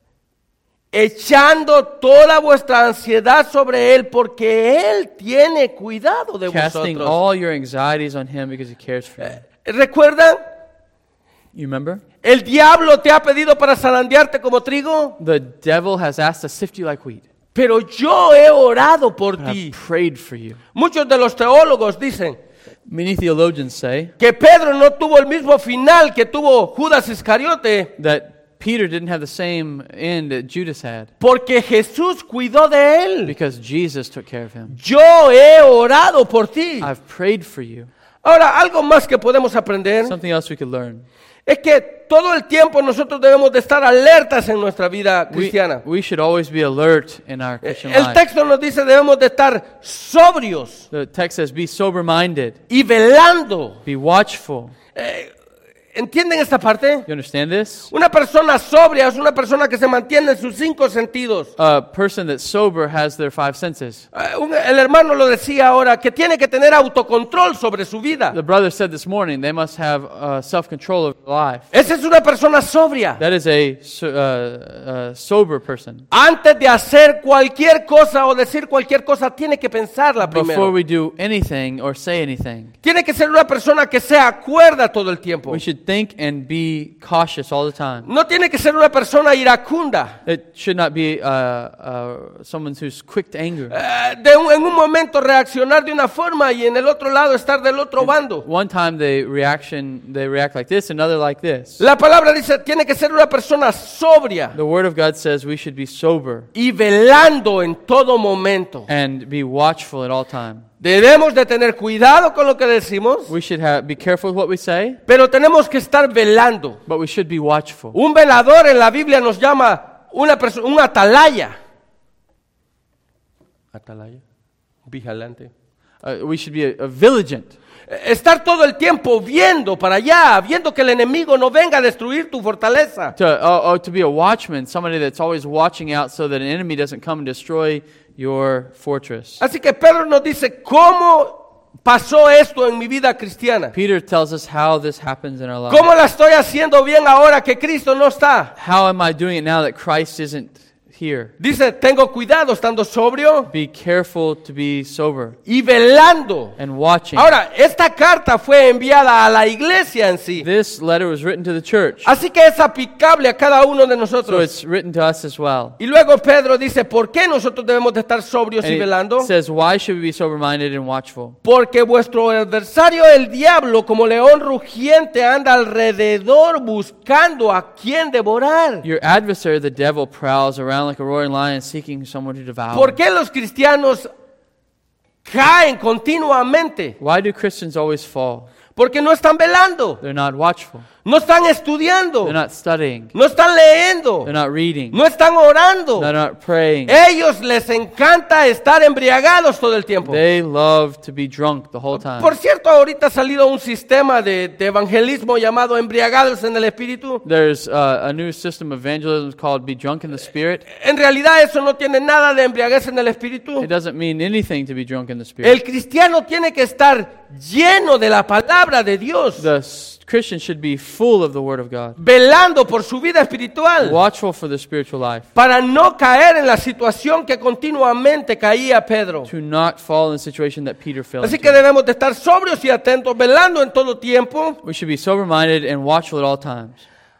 Echando toda vuestra ansiedad sobre Él, porque Él tiene cuidado de casting vosotros. all your anxieties on Him because He cares for you. ¿Recuerdan? You remember? El diablo te ha pedido para zarandearte como trigo, The devil has asked to sift you like wheat. pero yo he orado por But ti. I've prayed for you. Muchos de los teólogos dicen Many theologians say que Pedro no tuvo el mismo final que tuvo Judas Iscariote, that Peter didn't have the same end that Judas had porque Jesús cuidó de él. because Jesus took care of him. Yo he orado por ti. I've prayed for you. Ahora, algo más que podemos aprender Something else we could learn. es que todo el tiempo nosotros debemos de estar alertas en nuestra vida cristiana. We should always be alert in our Christian El life. texto nos dice debemos de estar sobrios The text says, be sober-minded, y velando. be watchful. ¿Entienden esta parte? You understand this? Una persona sobria es una persona que se mantiene en sus 5 sentidos. A person that's sober has their 5 senses. El hermano lo decía ahora, que tiene que tener autocontrol sobre su vida. The brother said this morning they must have self-control of life. Esa es una persona sobria. That is a sober person. Antes de hacer cualquier cosa o decir cualquier cosa, tiene que pensarla Before primero. we do anything or say anything, Tiene que ser una persona que sea cuerda todo el tiempo. we should think and be cautious all the time. No tiene que ser una persona iracunda. It should not be someone who's quick to anger. En un momento reaccionar de una forma y en el otro lado estar del otro bando. One time they react like this, another like this. La palabra dice, tiene que ser una persona sobria The Word of God says we should be sober y velando en todo momento. and be watchful at all time. Debemos de tener cuidado con lo que decimos, We should be careful with what we say, pero tenemos que estar velando. but we should be watchful. Un velador en la Biblia nos llama un atalaya. Atalaya, vigilante. We should be a vigilant. Estar todo el tiempo viendo para allá, viendo que el enemigo no venga a destruir tu fortaleza. To be a watchman, somebody that's always watching out so that an enemy doesn't come and destroy your fortress. Así que Pedro nos dice, ¿cómo pasó esto en mi vida cristiana? Peter tells us how this happens in our lives. ¿Cómo la estoy haciendo bien ahora que Cristo no está? How am I doing it now that Christ isn't here? Dice, tengo cuidado estando sobrio Be careful to be sober y velando. and watching. Ahora, esta carta fue enviada a la iglesia en sí. This letter was written to the church, Así que es aplicable a cada uno de so nosotros. it's written to us as well. Y luego Pedro dice, ¿por qué nosotros debemos de estar sobrios y And velando? it says, why should we be sober-minded and watchful? Porque vuestro adversario el diablo, como león rugiente, anda alrededor buscando a quien devorar. Your adversary, the devil, prowls around like a roaring lion seeking someone to devour. ¿Por qué los cristianos caen continuamente? Why do Christians always fall? Porque no están velando, They're not watchful. no están estudiando, They're not studying. no están leyendo, They're not reading. no están orando. They're not praying. Ellos les encanta estar embriagados todo el tiempo. They love to be drunk the whole time. Por cierto, ahorita ha salido un sistema de evangelismo llamado embriagados en el espíritu. There's a new system of evangelism called Be Drunk in the Spirit. En realidad eso no tiene nada de embriaguez en el espíritu. It doesn't mean anything to be drunk in the Spirit. El cristiano tiene que estar lleno de la palabra de Dios, The Christian should be full of the Word of God, velando por su vida espiritual, watchful for their spiritual life, para no caer en la situación que continuamente caía Pedro. to not fall in the situation that Peter fell Así que into. debemos de estar sobrios y atentos, velando en todo tiempo. We should be sober-minded and watchful at all times.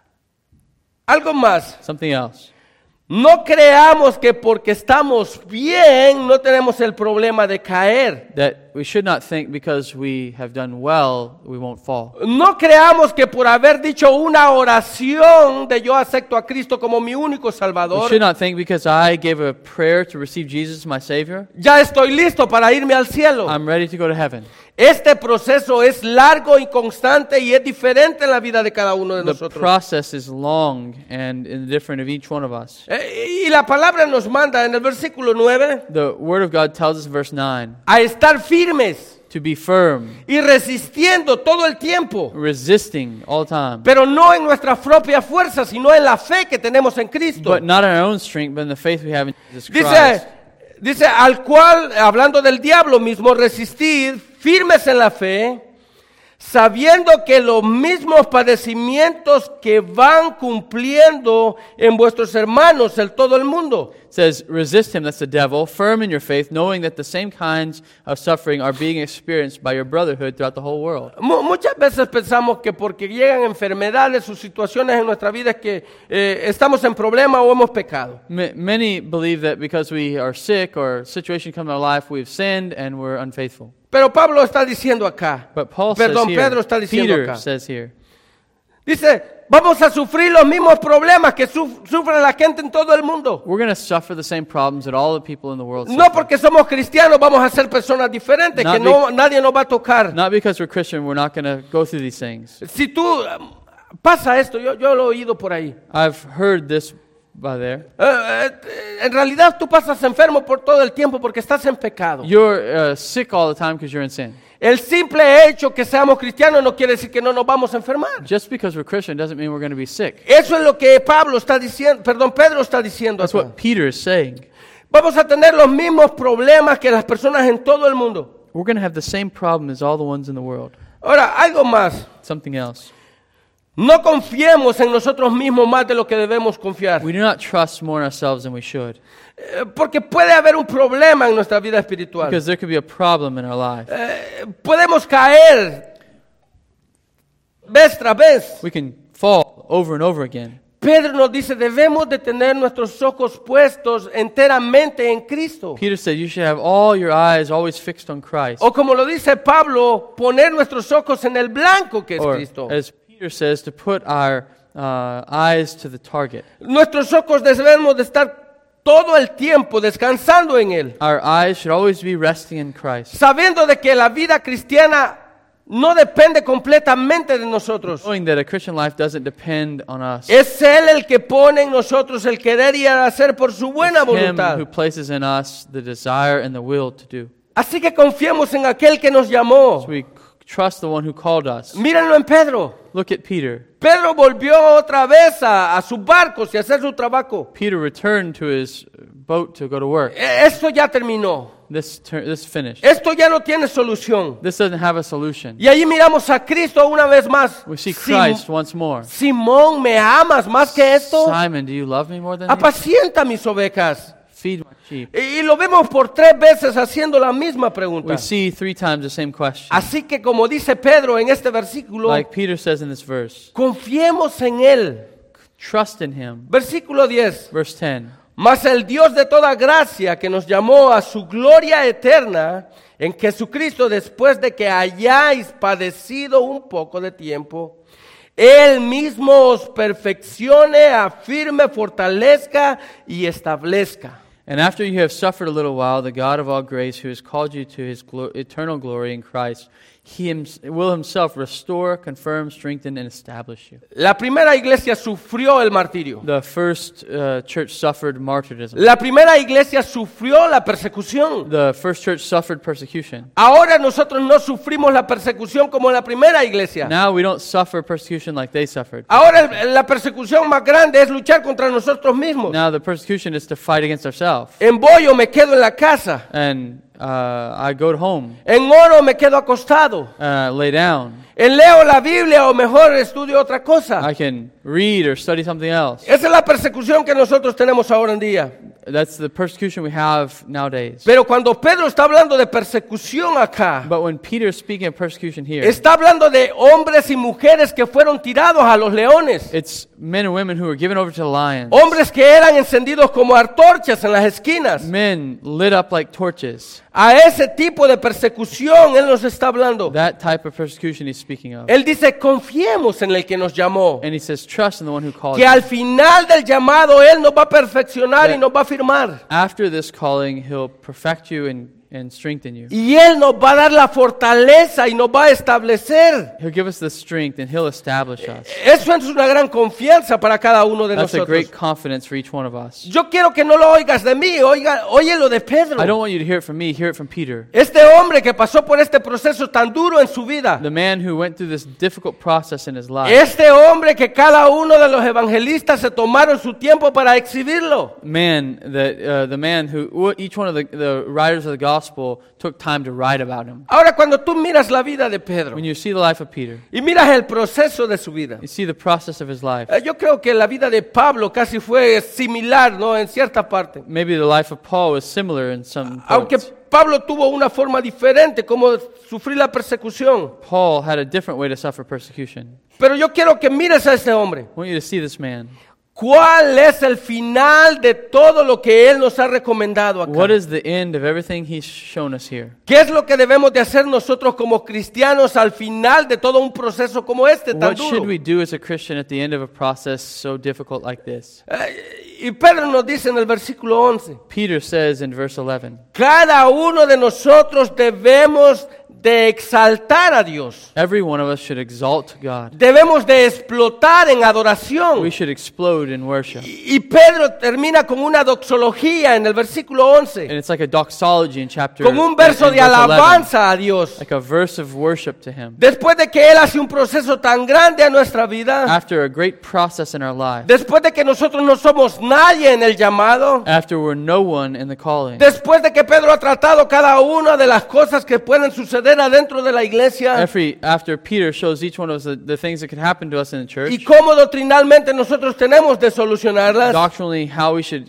Algo más. Something else. No creamos que porque estamos bien no tenemos el problema de caer. That we should not think because we have done well, we won't fall. No creamos que por haber dicho una oración de yo acepto a Cristo como mi único We Salvador, should not think because I gave a prayer to receive Jesus as my Savior, ya estoy listo para irme al cielo. I'm ready to go to heaven. Este proceso es largo y constante y es diferente en la vida de cada uno de The nosotros. process is long and different of each one of us. Y la palabra nos manda en el versículo 9 The Word of God tells us, verse 9, a estar firmes to be firm, y resistiendo todo el tiempo, resisting all the time, pero no en nuestra propia fuerza, sino en la fe que tenemos en Cristo. but not in our own strength, but in the faith we have in Jesus Christ. Dice, al cual, hablando del diablo mismo, resistid firmes en la fe, sabiendo que los mismos padecimientos que van cumpliendo en vuestros hermanos en todo el mundo. It says, resist him, that's the devil, firm in your faith, knowing that the same kinds of suffering are being experienced by your brotherhood throughout the whole world. Muchas veces pensamos que porque llegan enfermedades o situaciones en nuestra vida es que estamos en problema o hemos pecado. Many believe that because we are sick or a situation comes in our life, we've sinned and we're unfaithful. Pero Pablo está diciendo acá, But Paul perdón, says here, Pedro está diciendo Peter acá, says here, dice, vamos a sufrir los mismos problemas que sufre la gente en todo el mundo. we're going to suffer the same problems that all the people in the world No suffer. porque somos cristianos vamos a ser personas diferentes, Not que nadie nos va a tocar. Not because we're Christian, we're not going to go through these things. Si tú pasa esto, yo lo he oído por ahí. I've heard this by there. En realidad tú pasas enfermo por todo el tiempo porque estás en pecado. You're sick all the time because you're in sin. El simple hecho que seamos cristianos no quiere decir que no nos vamos a enfermar. Just because we're Christian doesn't mean we're going to be sick. Eso es lo que Pedro está diciendo That's acá. what Peter is saying. Vamos a tener los mismos problemas que las personas en todo el mundo. We're going to have the same problem as all the ones in the world. Ahora, algo más. Something else. No confiemos en nosotros mismos más de lo que debemos confiar. We do not trust more in ourselves than we should. Porque puede haber un problema en nuestra vida espiritual. Because there could be a problem in our life. Podemos caer vez tras vez. We can fall over and over again. Pedro nos dice, debemos de tener nuestros ojos puestos enteramente en Cristo. Peter said you should have all your eyes always fixed on Christ. O como lo dice Pablo, poner nuestros ojos en el blanco que es Or, Cristo. as Peter says, to put our eyes to the target. Nuestros ojos debemos de estar todo el tiempo descansando en Él. Our eyes should always be resting in Christ. Sabiendo de que la vida cristiana no depende completamente de nosotros. Knowing that a Christian life doesn't depend on us. Es Él el que pone en nosotros el querer y el hacer por su buena It's Him voluntad. who places in us the desire and the will to do. Así que confiemos en aquel que nos llamó. So we trust the one who called us. Mírenlo en Pedro. Look at Peter. Pedro volvió otra vez a sus barcos y a hacer su trabajo. Peter returned to his boat to go to work. Esto ya terminó. This finished. Esto ya no tiene solución. This doesn't have a solution. Y allí miramos a Cristo una vez más. We see Christ once more. Simón, ¿me amas más que esto? Simon, do you love me more than this? Apacienta mis ovejas. Feed my sheep. Y lo vemos por 3 veces haciendo la misma pregunta. We see 3 times the same question. Así que como dice Pedro en este versículo, Like Peter says in this verse, confiemos en Él. trust in Him. Versículo 10. Verse 10. Mas el Dios de toda gracia que nos llamó a su gloria eterna en Jesucristo después de que hayáis padecido un poco de tiempo, Él mismo os perfeccione, afirme, fortalezca y establezca. And after you have suffered a little while, the God of all grace, who has called you to His eternal glory in Christ, He will Himself restore, confirm, strengthen, and establish you. La primera iglesia sufrió el martirio. The first church suffered martyrdom. La primera iglesia sufrió la persecución. The first church suffered persecution. Ahora nosotros no sufrimos la persecución como la primera iglesia. Now we don't suffer persecution like they suffered. Ahora la persecución más grande es luchar contra nosotros mismos. Now the persecution is to fight against ourselves. En bollo me quedo en la casa. And I go home, En oro me quedo acostado. lay down. Leo la Biblia o mejor estudio otra cosa. I can read or study something else. Esa es la persecución que nosotros tenemos ahora en día. That's the persecution we have nowadays. Pero cuando Pedro está hablando de persecución acá, But when Peter is speaking of persecution here, está hablando de hombres y mujeres que fueron tirados a los leones. it's men and women who were given over to the lions. Hombres que eran encendidos como antorchas en las esquinas. Men lit up like torches. A ese tipo de persecución Él nos está hablando. That type of persecution he's speaking of. Él dice, confiemos en el que nos llamó. And he says, trust in the one who called Que you. al final del llamado Él nos va a perfeccionar y nos va a firmar. After this calling, he'll perfect you and strengthen you. Y Él nos va a dar la fortaleza y nos va a establecer. He'll give us the strength and he'll establish us. Eso es una gran confianza para cada uno de That's a great nosotros. confidence for each one of us. Yo quiero que no lo oigas de mí, óyelo de Pedro. I don't want you to hear it from me, hear it from Peter. Este hombre que pasó por este proceso tan duro en su vida. The man who went through this difficult process in his life. Este hombre que cada uno de los evangelistas se tomaron su tiempo para exhibirlo. The man who each one of the writers of the gospel took time to write about him. Ahora cuando tú miras la vida de Pedro When you see the life of Peter, y miras el proceso de su vida, you see the process of his life. yo creo que la vida de Pablo casi fue similar, ¿no? En cierta parte. Maybe the life of Paul was similar in some Aunque parts. Pablo tuvo una forma diferente como sufrir la persecución. Paul had a different way to suffer persecution. Pero yo quiero que mires a este hombre. I want you to see this man. ¿Cuál es el final de todo lo que él nos ha recomendado acá? What is the end of everything he's shown us here? ¿Qué es lo que debemos de hacer nosotros como cristianos al final de todo un proceso como este tan What should duro? we do as a Christian at the end of a process so difficult like this? Y Pedro nos dice en el versículo 11, Peter says in verse 11, cada uno de nosotros debemos de exaltar a Dios. Every one of us should exalt God. Debemos de explotar en adoración. We should explode in worship. Y Pedro termina con una doxología en el versículo And 11, it's like a doxology in chapter con un verso in de verse 11. alabanza a Dios. Like a verse of worship to Him. Después de que Él hace un proceso tan grande a nuestra vida, After a great process in our life. después de que nosotros no somos nadie en el llamado, After we're no one in the calling. después de que Pedro ha tratado cada una de las cosas que pueden suceder adentro de la iglesia After Peter shows each one of us the things that could happen to us in the church. y cómo doctrinalmente nosotros tenemos de solucionarlas, Doctrinally, how we should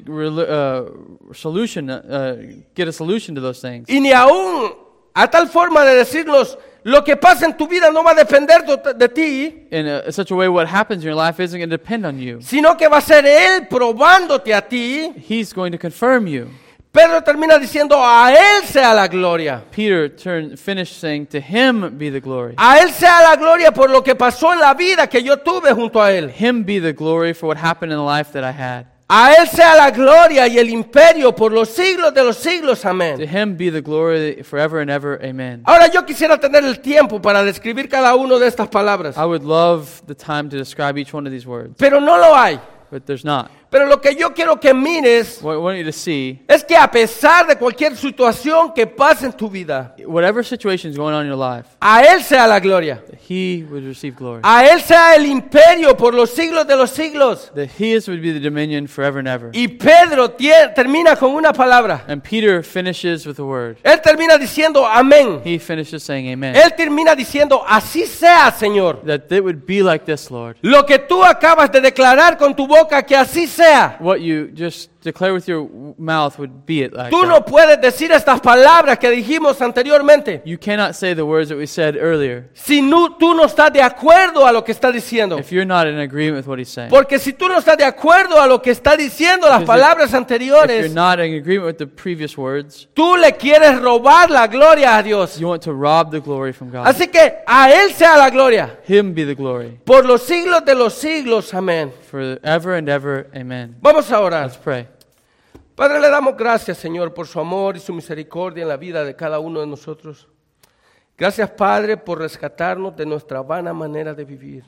get a solution to those things. y ni aún a tal forma de decirnos, lo que pasa en tu vida no va a depender de ti, In such a way, what happens in your life isn't going to depend on you. sino que va a ser Él probándote a ti. He's going to confirm you. Pedro termina diciendo, a Él sea la gloria. Peter finished saying, to Him be the glory. A Él sea la gloria por lo que pasó en la vida que yo tuve junto a Él. Him be the glory for what happened in the life that I had. A Él sea la gloria y el imperio por los siglos de los siglos. To Amén. Him be the glory forever and ever. Amen. Ahora yo quisiera tener el tiempo para describir cada una de estas palabras, I would love the time to describe each one of these words, pero no lo hay. but there's not. Pero lo que yo quiero que mires What I want you to see, es que a pesar de cualquier situación que pase en tu vida, whatever situation is going on in your life, a Él sea la gloria. that He would receive glory. A Él sea el imperio por los siglos de los siglos. That His would be the dominion forever and ever. Y Pedro termina con una palabra. And Peter finishes with a word. Él termina diciendo amén. He finishes saying amen. Él termina diciendo así sea, Señor. That it would be like this, Lord. Lo que tú acabas de declarar con tu boca, que así sea. What you just declare with your mouth would be it like Tú that. no puedes decir estas palabras que dijimos anteriormente You cannot say the words that we said earlier si tú no estás de acuerdo a lo que está diciendo. if you're not in agreement with what He's saying. Porque si tú no estás de acuerdo a lo que está diciendo las Because palabras If you're anteriores, not in agreement with the previous words, tú le quieres robar la gloria a Dios. you want to rob the glory from God. Así que a Él sea la gloria Him be the glory por los siglos de los siglos. Amén. forever and ever. Amen. Vamos a orar. Let's pray. Padre, le damos gracias, Señor, por su amor y su misericordia en la vida de cada uno de nosotros. Gracias, Padre, por rescatarnos de nuestra vana manera de vivir.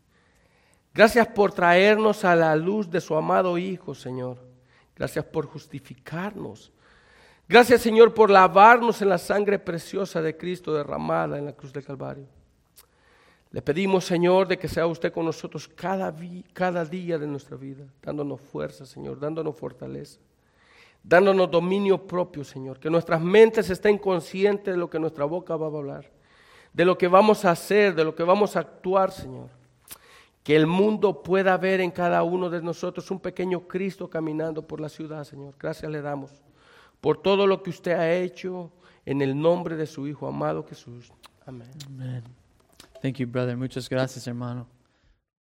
Gracias por traernos a la luz de su amado Hijo, Señor. Gracias por justificarnos. Gracias, Señor, por lavarnos en la sangre preciosa de Cristo derramada en la cruz del Calvario. Le pedimos, Señor, de que sea usted con nosotros cada día de nuestra vida, dándonos fuerza, Señor, dándonos fortaleza, dándonos dominio propio, Señor, que nuestras mentes estén conscientes de lo que nuestra boca va a hablar, de lo que vamos a hacer, de lo que vamos a actuar, Señor. Que el mundo pueda ver en cada uno de nosotros un pequeño Cristo caminando por la ciudad, Señor. Gracias le damos por todo lo que usted ha hecho en el nombre de su Hijo amado Jesús. Amén. Amen. Thank you, brother. Muchas gracias, hermano.